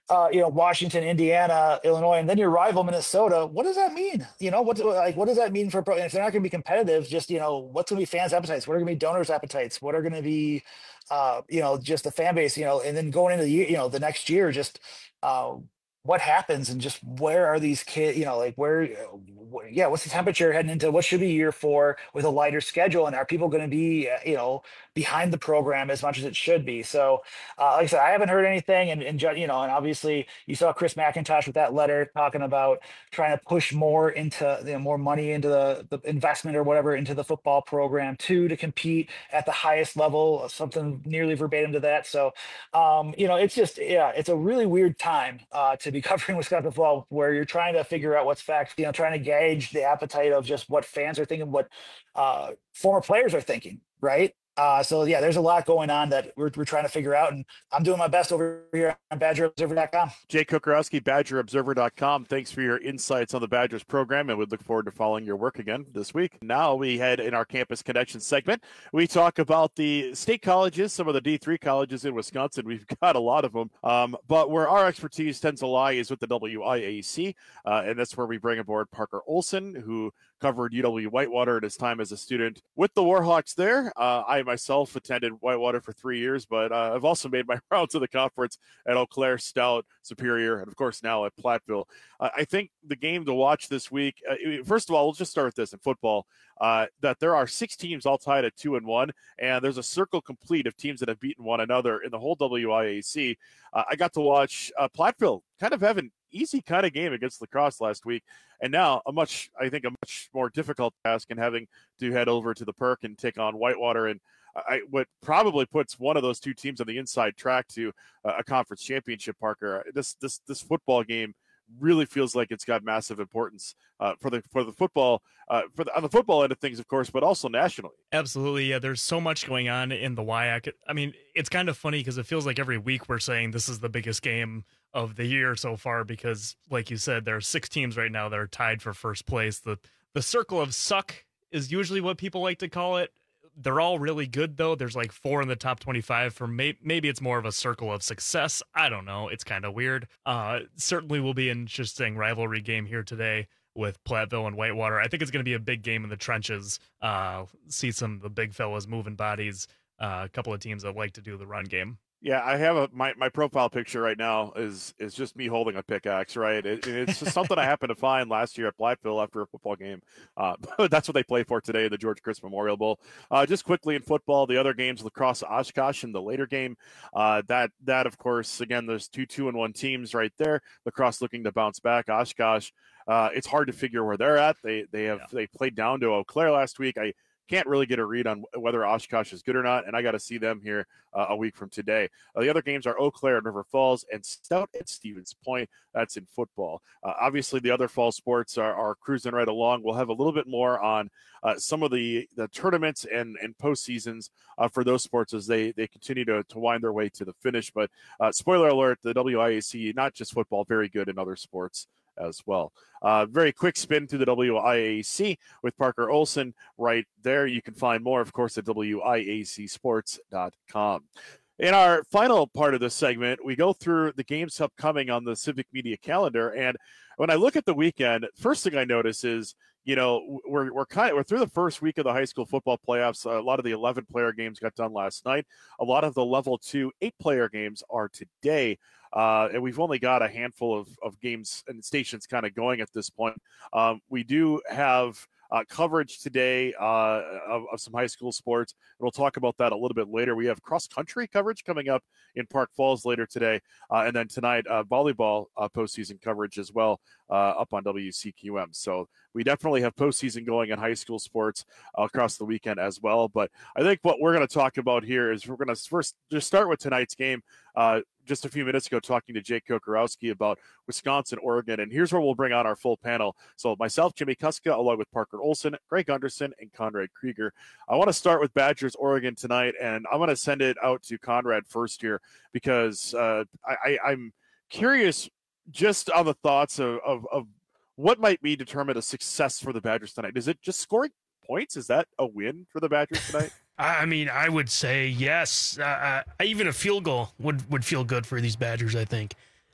uh, you know, Washington, Indiana, Illinois, and then your rival Minnesota. What does that mean? You know, what like what does that mean for pro? If they're not going to be competitive, just you know, what's going to be fans' appetites? What are going to be donors' appetites? What are going to be, uh, you know, just the fan base? You know, and then going into the year, you know, the next year, just. Uh, what happens and just where are these kids, you know, like where, yeah, what's the temperature heading into what should be year four with a lighter schedule? And are people going to be, uh, you know, behind the program as much as it should be? So, uh, like I said, I haven't heard anything. And, and, you know, and obviously you saw Chris McIntosh with that letter talking about trying to push more into, you know, more money into the, the investment or whatever into the football program too, to compete at the highest level, something nearly verbatim to that. So, um, you know, it's just, yeah, it's a really weird time uh, to be covering Wisconsin football, where you're trying to figure out what's fact, you know, trying to gauge the appetite of just what fans are thinking, what uh, former players are thinking, right? Uh, so yeah, there's a lot going on that we're, we're trying to figure out, and I'm doing my best over here on Badger Observer dot com. Jake Kukrowski, Badger Observer dot com. Thanks for your insights on the Badgers program, and we look forward to following your work again this week. Now we head in our Campus Connection segment. We talk about the state colleges, some of the D three colleges in Wisconsin. We've got a lot of them, um, but where our expertise tends to lie is with the W I A C, uh, and that's where we bring aboard Parker Olson, who covered U W Whitewater at his time as a student with the Warhawks there. Uh, I myself attended Whitewater for three years, but uh, I've also made my round to the conference at Eau Claire, Stout, Superior, and of course now at Platteville. Uh, I think the game to watch this week, uh, first of all, we'll just start with this in football, uh, that there are six teams all tied at two and one, and there's a circle complete of teams that have beaten one another in the whole W I A C. Uh, I got to watch uh, Platteville kind of have an easy kind of game against La Crosse last week, and now a much, I think, a much more difficult task in having to head over to the Perk and take on Whitewater, and I what probably puts one of those two teams on the inside track to uh, a conference championship. Parker, this this this football game really feels like it's got massive importance uh, for the for the football uh, for the, on the football end of things, of course, but also nationally. Absolutely, yeah. There's so much going on in the W I A C. I mean, it's kind of funny because it feels like every week we're saying this is the biggest game of the year so far, because, like you said, there are six teams right now that are tied for first place. The the circle of suck is usually what people like to call it. They're all really good, though. There's like four in the top twenty-five. For may- maybe it's more of a circle of success. I don't know. It's kind of weird. Uh, certainly will be an interesting rivalry game here today with Platteville and Whitewater. I think it's going to be a big game in the trenches. Uh, see some of the big fellas moving bodies. Uh, a couple of teams that like to do the run game. Yeah, I have a my, my profile picture right now is is just me holding a pickaxe, right? It, it's just something I happened to find last year at Platteville after a football game. Uh, that's what they play for today, the George Christ Memorial Bowl. Uh, just quickly in football, the other games, La Crosse, Oshkosh in the later game. Uh, that that of course, again, there's two two and one teams right there. La Crosse looking to bounce back. Oshkosh, uh, it's hard to figure where they're at. They they have yeah. they played down to Eau Claire last week. I can't really get a read on whether Oshkosh is good or not, and I got to see them here uh, a week from today. Uh, the other games are Eau Claire and River Falls, and Stout at Stevens Point. That's in football. Uh, obviously, the other fall sports are, are cruising right along. We'll have a little bit more on uh, some of the, the tournaments and, and postseasons uh, for those sports as they, they continue to, to wind their way to the finish. But uh, spoiler alert, the W I A C, not just football, very good in other sports as well. Uh, very quick spin through the W I A C with Parker Olson right there. You can find more, of course, at W I A C sports dot com. In our final part of this segment, we go through the games upcoming on the Civic Media calendar. And when I look at the weekend, first thing I notice is, you know, we're we're kind of we're through the first week of the high school football playoffs. Uh, a lot of the eleven player games got done last night. A lot of the level two eight player games are today. Uh, and we've only got a handful of, of games and stations kind of going at this point. Um, we do have uh, coverage today uh, of, of some high school sports. We'll talk about that a little bit later. We have cross-country coverage coming up in Park Falls later today. Uh, and then tonight, uh, volleyball uh, postseason coverage as well uh, up on W C Q M. So we definitely have postseason going in high school sports uh, across the weekend as well. But I think what we're going to talk about here is we're going to first just start with tonight's game. Uh, just a few minutes ago, talking to Jake Kokorowski about Wisconsin, Oregon, and here's where we'll bring on our full panel. So myself, Jimmy Kuska, along with Parker Olson, Greg Gunderson, and Conrad Krieger. I want to start with Badgers, Oregon tonight, and I'm going to send it out to Conrad first here because uh, I, I, I'm curious just on the thoughts of, of, of what might be determined a success for the Badgers tonight. Is it just scoring points? Is that a win for the Badgers tonight? I mean, I would say yes. Uh, uh, even a field goal would, would feel good for these Badgers, I think.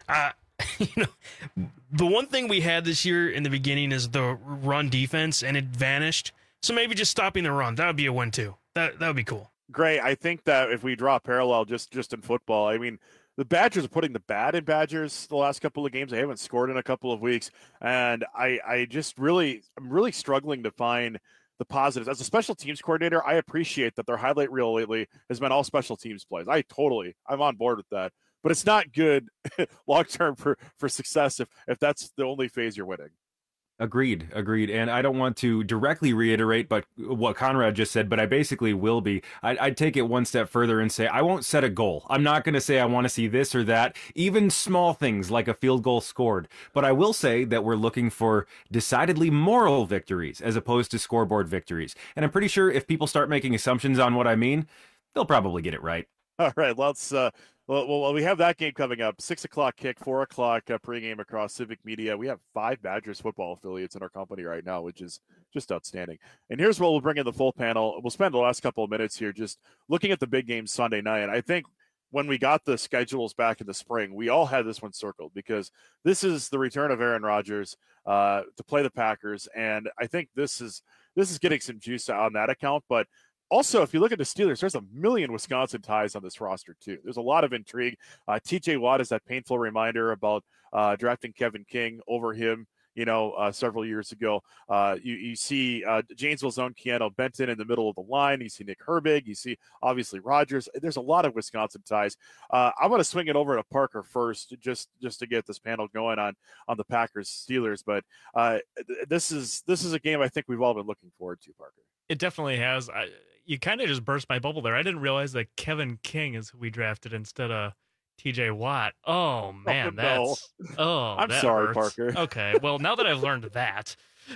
uh, you know, the one thing we had this year in the beginning is the run defense, and it vanished. So maybe just stopping the run, that would be a win too. That that would be cool. Great. I think that if we draw a parallel just just in football, I mean, the Badgers are putting the bad in Badgers the last couple of games. They haven't scored in a couple of weeks, and I I just really I'm really struggling to find the positives. As a special teams coordinator, I appreciate that their highlight reel lately has been all special teams plays. I totally I'm on board with that. But it's not good long term for, for success if, if that's the only phase you're winning. Agreed, agreed. And I don't want to directly reiterate but what Conrad just said, but I basically will be. I'd, I'd take it one step further and say I won't set a goal. I'm not going to say I want to see this or that, even small things like a field goal scored. But I will say that we're looking for decidedly moral victories as opposed to scoreboard victories. And I'm pretty sure if people start making assumptions on what I mean, they'll probably get it right. All right, let's uh Well, well, we have that game coming up. Six o'clock kick, four o'clock uh, pregame across Civic Media. We have five Badgers football affiliates in our company right now, which is just outstanding. And here's where we'll bring in the full panel. We'll spend the last couple of minutes here just looking at the big game Sunday night. And I think when we got the schedules back in the spring, we all had this one circled because this is the return of Aaron Rodgers uh, to play the Packers. And I think this is this is getting some juice on that account, but also, if you look at the Steelers, there's a million Wisconsin ties on this roster, too. There's a lot of intrigue. Uh, T J Watt is that painful reminder about uh, drafting Kevin King over him, you know, uh, several years ago. Uh, you, you see uh, Janesville's own Keanu Benton in the middle of the line. You see Nick Herbig. You see, obviously, Rodgers. There's a lot of Wisconsin ties. Uh, I'm going to swing it over to Parker first just, just to get this panel going on on the Packers-Steelers. But uh, this is this is a game I think we've all been looking forward to, Parker. It definitely has. I, you kind of just burst my bubble there. I didn't realize that Kevin King is who we drafted instead of T J Watt. Oh man, oh, no. that's oh. I'm that sorry, hurts. Parker. Okay, well now that I've learned that,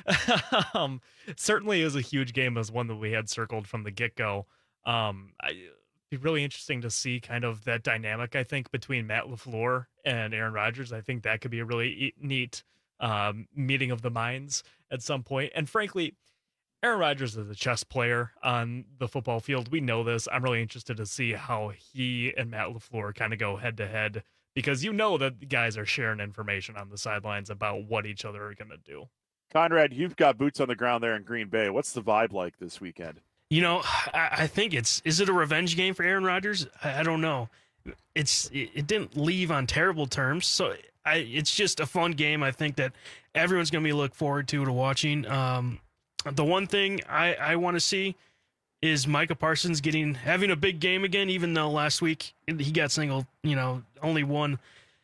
um, certainly is a huge game as one that we had circled from the get go. Um, I, it'd be really interesting to see kind of that dynamic. I think between Matt LaFleur and Aaron Rodgers. I think that could be a really e- neat um, meeting of the minds at some point. And frankly, Aaron Rodgers is a chess player on the football field. We know this. I'm really interested to see how he and Matt LaFleur kind of go head to head, because you know that the guys are sharing information on the sidelines about what each other are going to do. Conrad, you've got boots on the ground there in Green Bay. What's the vibe like this weekend? You know, I, I think it's, is it a revenge game for Aaron Rodgers? I, I don't know. It's, it, it didn't leave on terrible terms. So I, it's just a fun game. I think that everyone's going to be look forward to, to watching. Um, The one thing I, I want to see is Micah Parsons getting having a big game again, even though last week he got singled, you know, only one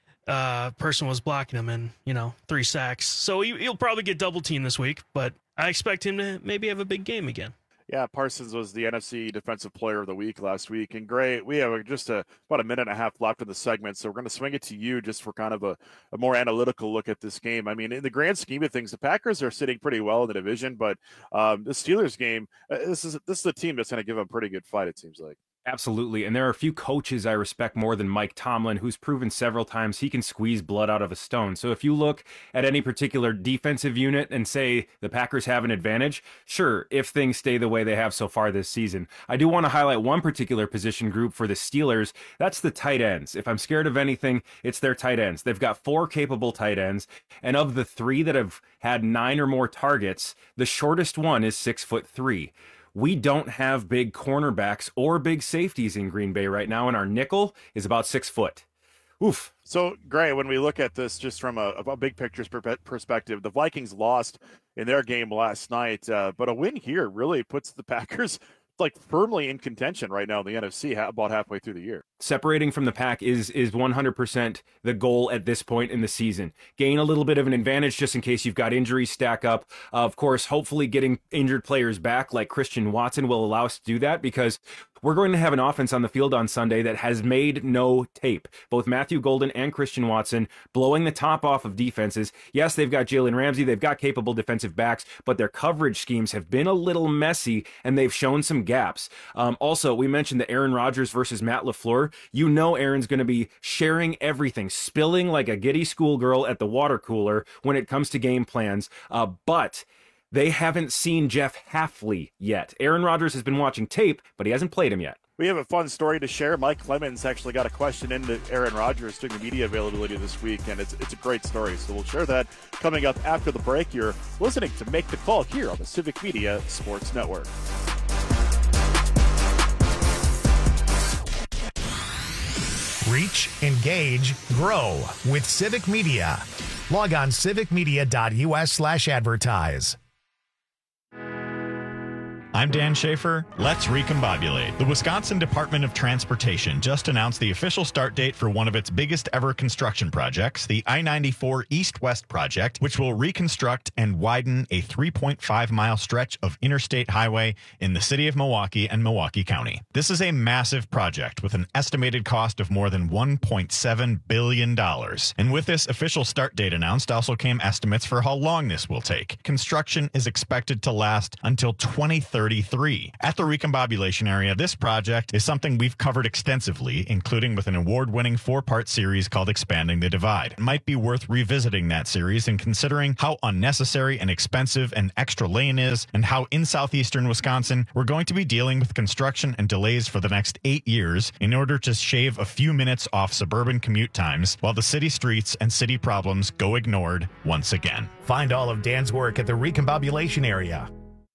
uh, person was blocking him and, you know, three sacks. So he, he'll probably get double teamed this week, but I expect him to maybe have a big game again. Yeah, Parsons was the N F C Defensive Player of the Week last week. And great, we have just a, about a minute and a half left in the segment, so we're going to swing it to you just for kind of a, a more analytical look at this game. I mean, in the grand scheme of things, the Packers are sitting pretty well in the division, but um, the Steelers game, uh, this is this is a team that's going to give them a pretty good fight, it seems like. Absolutely. And there are a few coaches I respect more than Mike Tomlin, who's proven several times he can squeeze blood out of a stone. So if you look at any particular defensive unit and say the Packers have an advantage, sure, if things stay the way they have so far this season. I do want to highlight one particular position group for the Steelers. That's the tight ends. If I'm scared of anything, it's their tight ends. They've got four capable tight ends. And of the three that have had nine or more targets, the shortest one is six foot three. We don't have big cornerbacks or big safeties in Green Bay right now, and our nickel is about six foot. Oof. So, Gray, when we look at this just from a, a big picture perspective, the Vikings lost in their game last night, uh, but a win here really puts the Packers like firmly in contention right now in the N F C about halfway through the year. Separating from the pack is is one hundred percent the goal at this point in the season. Gain a little bit of an advantage just in case you've got injuries stack up. Uh, of course, hopefully getting injured players back like Christian Watson will allow us to do that, because we're going to have an offense on the field on Sunday that has made no tape. Both Matthew Golden and Christian Watson blowing the top off of defenses. Yes, they've got Jalen Ramsey. They've got capable defensive backs, but their coverage schemes have been a little messy, and they've shown some gaps. Um, also, we mentioned the Aaron Rodgers versus Matt LaFleur. You know Aaron's going to be sharing everything, spilling like a giddy schoolgirl at the water cooler when it comes to game plans. Uh, but they haven't seen Jeff Hafley yet. Aaron Rodgers has been watching tape, but he hasn't played him yet. We have a fun story to share. Mike Clemens actually got a question into Aaron Rodgers during the media availability this week, and it's it's a great story. So we'll share that coming up after the break. You're listening to Make the Call here on the Civic Media Sports Network. Reach, engage, grow with Civic Media. Log on civicmedia.us slash advertise. I'm Dan Schaefer. Let's recombobulate. The Wisconsin Department of Transportation just announced the official start date for one of its biggest ever construction projects, the I ninety-four East-West project, which will reconstruct and widen a three point five mile stretch of interstate highway in the city of Milwaukee and Milwaukee County. This is a massive project with an estimated cost of more than one point seven billion dollars. And with this official start date announced also came estimates for how long this will take. Construction is expected to last until twenty thirty-three. At the recombobulation area, this project is something we've covered extensively, including with an award-winning four-part series called Expanding the Divide. It might be worth revisiting that series and considering how unnecessary and expensive an extra lane is, and how in southeastern Wisconsin we're going to be dealing with construction and delays for the next eight years in order to shave a few minutes off suburban commute times while the city streets and city problems go ignored once again. Find all of Dan's work at the recombobulation area.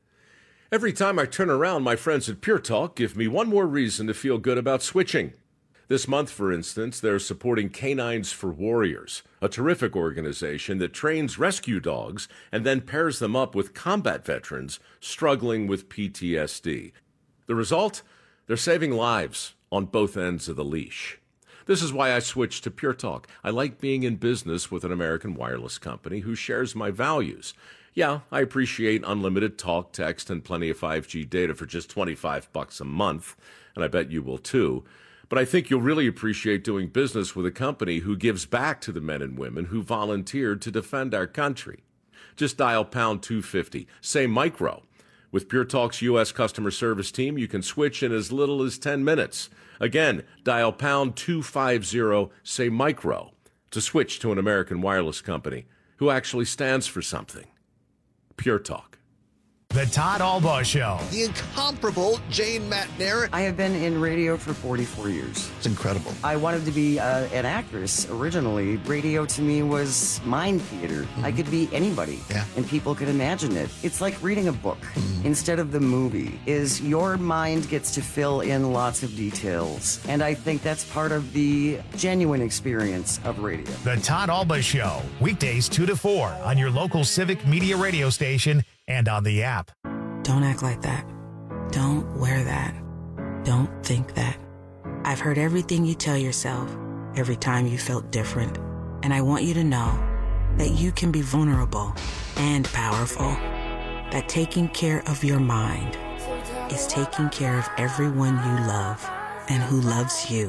Every time I turn around, my friends at Pure Talk give me one more reason to feel good about switching. This month, for instance, they're supporting Canines for Warriors, a terrific organization that trains rescue dogs and then pairs them up with combat veterans struggling with P T S D. The result? They're saving lives on both ends of the leash. This is why I switched to Pure Talk. I like being in business with an American wireless company who shares my values. Yeah, I appreciate unlimited talk, text, and plenty of five G data for just twenty-five bucks a month, and I bet you will too. But I think you'll really appreciate doing business with a company who gives back to the men and women who volunteered to defend our country. Just dial pound two fifty, say micro. With Pure Talk's U S customer service team, you can switch in as little as ten minutes. Again, dial pound two fifty, say micro, to switch to an American wireless company who actually stands for something. Pure Talk. The Todd Albaugh Show. The incomparable Jane McNair. I have been in radio for forty-four years. It's incredible. I wanted to be uh, an actress originally. Radio to me was mind theater. Mm-hmm. I could be anybody, yeah. and people could imagine it. It's like reading a book mm-hmm. instead of the movie. Is your mind gets to fill in lots of details, and I think that's part of the genuine experience of radio. The Todd Albaugh Show, weekdays two to four on your local Civic Media radio station and on the app. Don't act like that. Don't wear that. Don't think that. I've heard everything you tell yourself every time you felt different. And I want you to know that you can be vulnerable and powerful. That taking care of your mind is taking care of everyone you love and who loves you.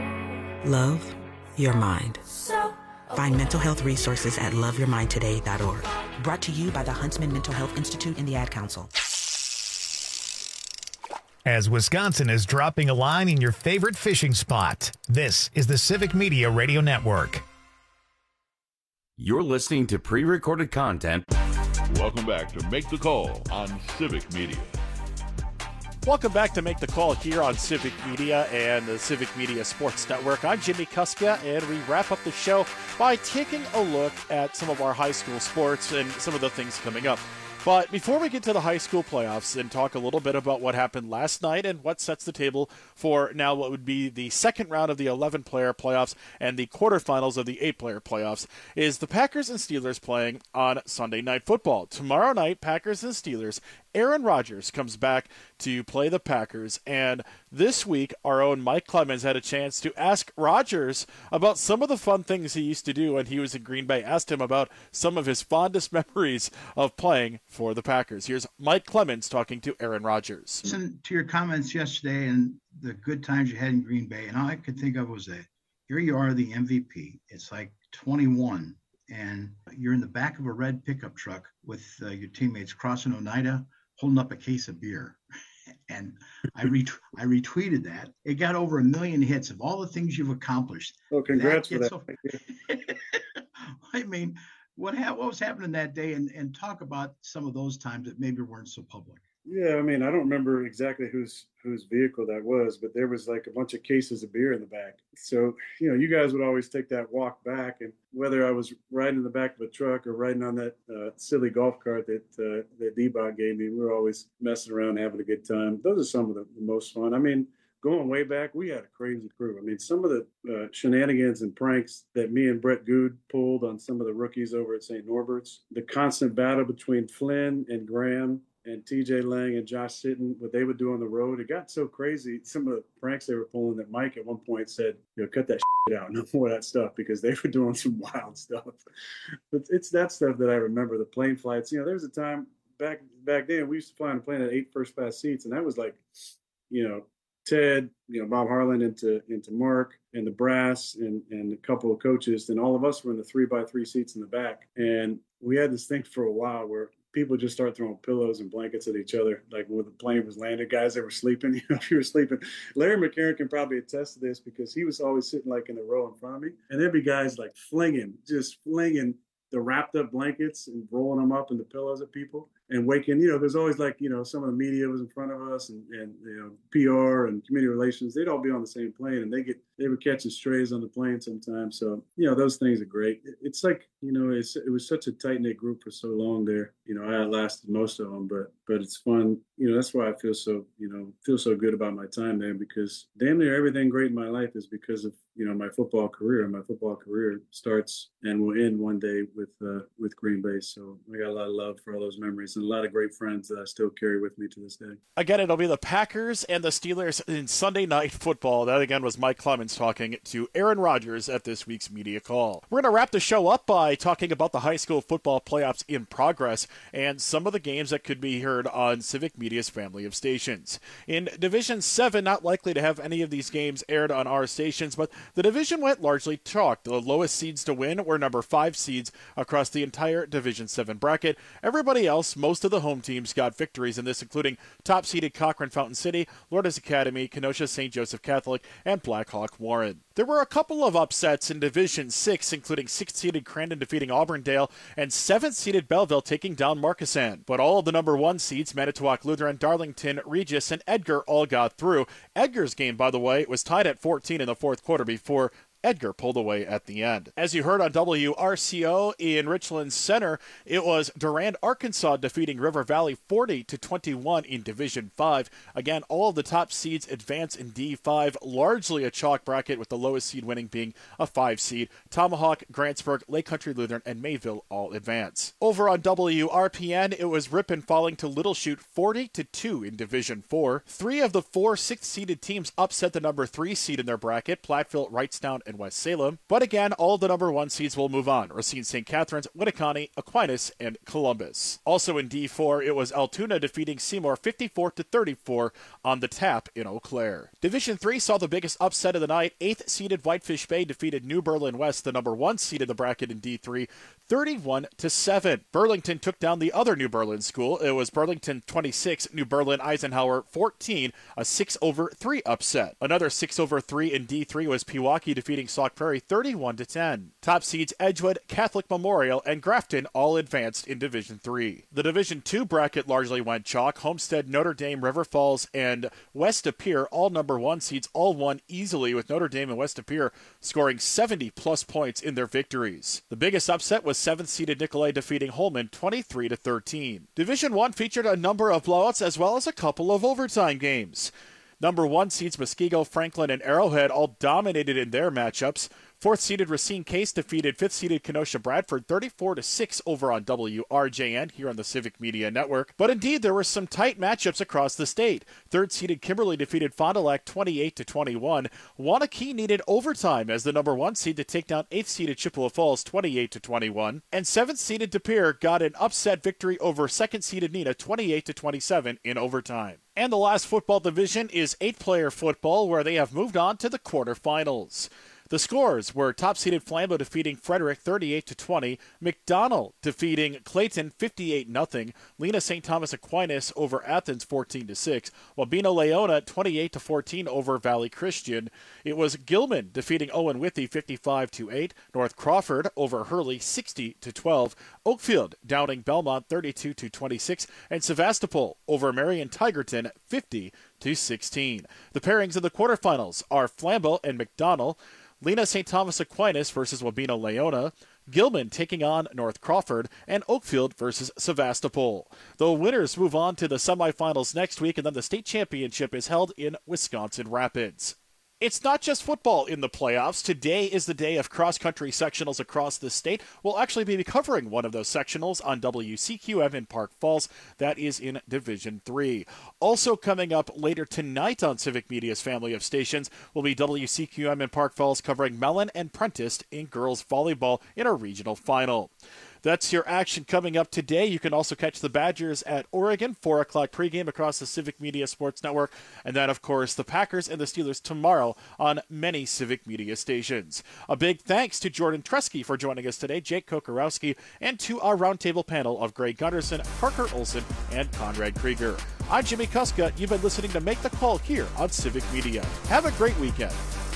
Love your mind. Find mental health resources at love your mind today dot org. Brought to you by the Huntsman Mental Health Institute and the Ad Council. As Wisconsin is dropping a line in your favorite fishing spot, this is the Civic Media Radio Network. You're listening to pre-recorded content. Welcome back to Make the Call on Civic Media. Welcome back to Make the Call here on Civic Media and the Civic Media Sports Network. I'm Jimmy Kuska, and we wrap up the show by taking a look at some of our high school sports and some of the things coming up. But before we get to the high school playoffs and talk a little bit about what happened last night and what sets the table for now what would be the second round of the eleven-player playoffs and the quarterfinals of the eight-player playoffs, is the Packers and Steelers playing on Sunday Night Football. Tomorrow night, Packers and Steelers, Aaron Rodgers comes back to play the Packers, and this week our own Mike Clemens had a chance to ask Rodgers about some of the fun things he used to do when he was in Green Bay. Asked him about some of his fondest memories of playing for the Packers. Here's Mike Clemens talking to Aaron Rodgers. Listen to your comments yesterday and the good times you had in Green Bay, and all I could think of was that here you are, the M V P. It's like twenty-one, and you're in the back of a red pickup truck with uh, your teammates crossing Oneida, holding up a case of beer. And I ret- I retweeted that. It got over a million hits of all the things you've accomplished. Oh, congrats that for that. So, I mean, what ha- what was happening that day, and, and talk about some of those times that maybe weren't so public. Yeah, I mean, I don't remember exactly whose whose vehicle that was, but there was like a bunch of cases of beer in the back. So, you know, you guys would always take that walk back, and whether I was riding in the back of a truck or riding on that uh, silly golf cart that uh, that D-Bot gave me, we were always messing around, having a good time. Those are some of the, the most fun. I mean, going way back, we had a crazy crew. I mean, some of the uh, shenanigans and pranks that me and Brett Good pulled on some of the rookies over at Saint Norbert's, the constant battle between Flynn and Graham and T J Lang and Josh Sitton, what they would do on the road. It got so crazy, some of the pranks they were pulling, that Mike at one point said, you know, cut that shit out, no more of that stuff, because they were doing some wild stuff. But it's that stuff that I remember, the plane flights. You know, there was a time back back then, we used to fly on a plane at eight first class seats, and that was like, you know, Ted, you know, Bob Harlan into into Mark and the brass and, and a couple of coaches, and all of us were in the three by three seats in the back. And we had this thing for a while where people just start throwing pillows and blankets at each other, like when the plane was landed. Guys that were sleeping, you know, if you were sleeping, Larry McCarron can probably attest to this, because he was always sitting like in the row in front of me, and there'd be guys like flinging, just flinging the wrapped up blankets and rolling them up into pillows at people and waking, you know, there's always like, you know, some of the media was in front of us, and, and you know, P R and community relations, they'd all be on the same plane, and they get, they were catching strays on the plane sometimes. So, you know, those things are great. It's like, you know, it's, it was such a tight knit group for so long there. You know, I outlasted most of them, but, but it's fun. You know, that's why I feel so, you know, feel so good about my time there, because damn near everything great in my life is because of, you know, my football career. My football career starts and will end one day with, uh, with Green Bay. So I got a lot of love for all those memories, and a lot of great friends that I still carry with me to this day. Again, it'll be the Packers and the Steelers in Sunday Night Football. That, again, was Mike Clemens talking to Aaron Rodgers at this week's media call. We're going to wrap the show up by talking about the high school football playoffs in progress and some of the games that could be heard on Civic Media's family of stations. In Division seven, not likely to have any of these games aired on our stations, but the division went largely chalk. The lowest seeds to win were number five seeds across the entire Division seven bracket. Everybody else, most of the home teams, got victories in this, including top-seeded Cochran Fountain City, Lourdes Academy, Kenosha Saint Joseph Catholic, and Blackhawk Warren. There were a couple of upsets in Division six, including sixth-seeded Crandon defeating Auburndale and seventh-seeded Belleville taking down Markesan. But all of the number one seeds, Manitowoc Lutheran, Darlington, Regis, and Edgar, all got through. Edgar's game, by the way, was tied at fourteen in the fourth quarter before Edgar pulled away at the end. As you heard on W R C O in Richland Center, it was Durand, Arkansas defeating River Valley forty to twenty-one in Division five. Again, all of the top seeds advance in D five, largely a chalk bracket, with the lowest seed winning being a five seed. Tomahawk, Grantsburg, Lake Country Lutheran, and Mayville all advance. Over on W R P N, it was Ripon falling to Little Chute forty to two in Division four. Three of the four sixth-seeded teams upset the number three seed in their bracket, Platteville, Wrightstown, and West Salem. But again, all the number one seeds will move on. Racine Saint Catharines, Winneconne, Aquinas, and Columbus. Also in D four, it was Altoona defeating Seymour fifty-four to thirty-four on the tap in Eau Claire. Division three saw the biggest upset of the night. eighth-seeded Whitefish Bay defeated New Berlin West, the number one seed in the bracket in D three, thirty-one to seven. Burlington took down the other New Berlin school. It was Burlington twenty-six, New Berlin Eisenhower fourteen, a six over three upset. Another six over three in D three was Pewaukee defeating Sauk Prairie thirty-one to ten. Top seeds Edgewood, Catholic Memorial, and Grafton all advanced in Division three. The Division two bracket largely went chalk. Homestead, Notre Dame, River Falls, and West Appear, all number one seeds, all won easily, with Notre Dame and West Appear scoring seventy plus points in their victories. The biggest upset was seventh-seeded Nicolay defeating Holman twenty-three to thirteen. Division one featured a number of blowouts as well as a couple of overtime games. Number one seeds Muskego, Franklin, and Arrowhead all dominated in their matchups. Fourth-seeded Racine Case defeated fifth-seeded Kenosha Bradford thirty-four to six over on W R J N here on the Civic Media Network. But indeed, there were some tight matchups across the state. Third-seeded Kimberly defeated Fond du Lac twenty-eight to twenty-one. Waunakee needed overtime as the number one seed to take down eighth-seeded Chippewa Falls twenty-eight to twenty-one. And seventh-seeded De Pere got an upset victory over second-seeded Neenah twenty-eight to twenty-seven in overtime. And the last football division is eight-player football, where they have moved on to the quarterfinals. The scores were top-seeded Flambeau defeating Frederick thirty-eight to twenty, McDonald defeating Clayton fifty-eight nothing, Lena Saint Thomas Aquinas over Athens fourteen to six, Wabena Leona twenty-eight to fourteen over Valley Christian. It was Gilman defeating Owen Withy fifty-five to eight, North Crawford over Hurley sixty to twelve, Oakfield downing Belmont thirty-two to twenty-six, and Sevastopol over Marion Tigerton fifty to sixteen. The pairings in the quarterfinals are Flambeau and McDonald, Lena Saint Thomas Aquinas versus Wabena Leona, Gilman taking on North Crawford, and Oakfield versus Sevastopol. The winners move on to the semifinals next week, and then the state championship is held in Wisconsin Rapids. It's not just football in the playoffs. Today is the day of cross-country sectionals across the state. We'll actually be covering one of those sectionals on W C Q M in Park Falls. That is in Division three. Also coming up later tonight on Civic Media's family of stations will be W C Q M in Park Falls covering Mellon and Prentice in girls volleyball in a regional final. That's your action coming up today. You can also catch the Badgers at Oregon, four o'clock pregame across the Civic Media Sports Network. And then, of course, the Packers and the Steelers tomorrow on many Civic Media stations. A big thanks to Jordan Tresky for joining us today, Jake Kokorowski, and to our roundtable panel of Greg Gunderson, Parker Olson, and Conrad Krieger. I'm Jimmy Kuska. You've been listening to Make the Call here on Civic Media. Have a great weekend.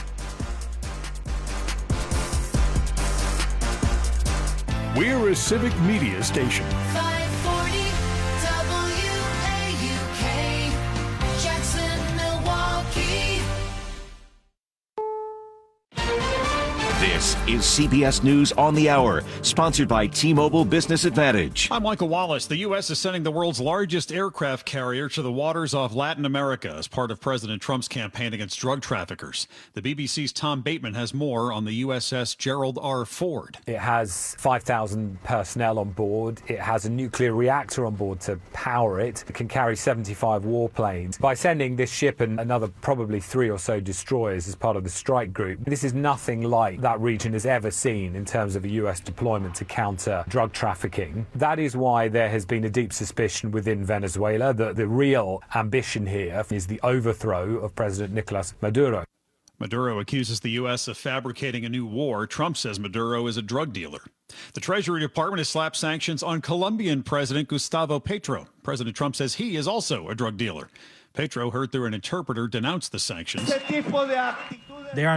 We're a Civic Media station. five forty W A U K, Jackson, Milwaukee. This is C B S News on the Hour, sponsored by T-Mobile Business Advantage. I'm Michael Wallace. The U S is sending the world's largest aircraft carrier to the waters off Latin America as part of President Trump's campaign against drug traffickers. The B B C's Tom Bateman has more on the U S S Gerald R. Ford. It has five thousand personnel on board. It has a nuclear reactor on board to power it. It can carry seventy-five warplanes. By sending this ship and another probably three or so destroyers as part of the strike group, this is nothing like that region has ever seen in terms of a U S deployment to counter drug trafficking. That is why there has been a deep suspicion within Venezuela that the real ambition here is the overthrow of President Nicolas Maduro. Maduro accuses the U S of fabricating a new war. Trump says Maduro is a drug dealer. The Treasury Department has slapped sanctions on Colombian President Gustavo Petro. President Trump says he is also a drug dealer. Petro, heard through an interpreter, denounced the sanctions.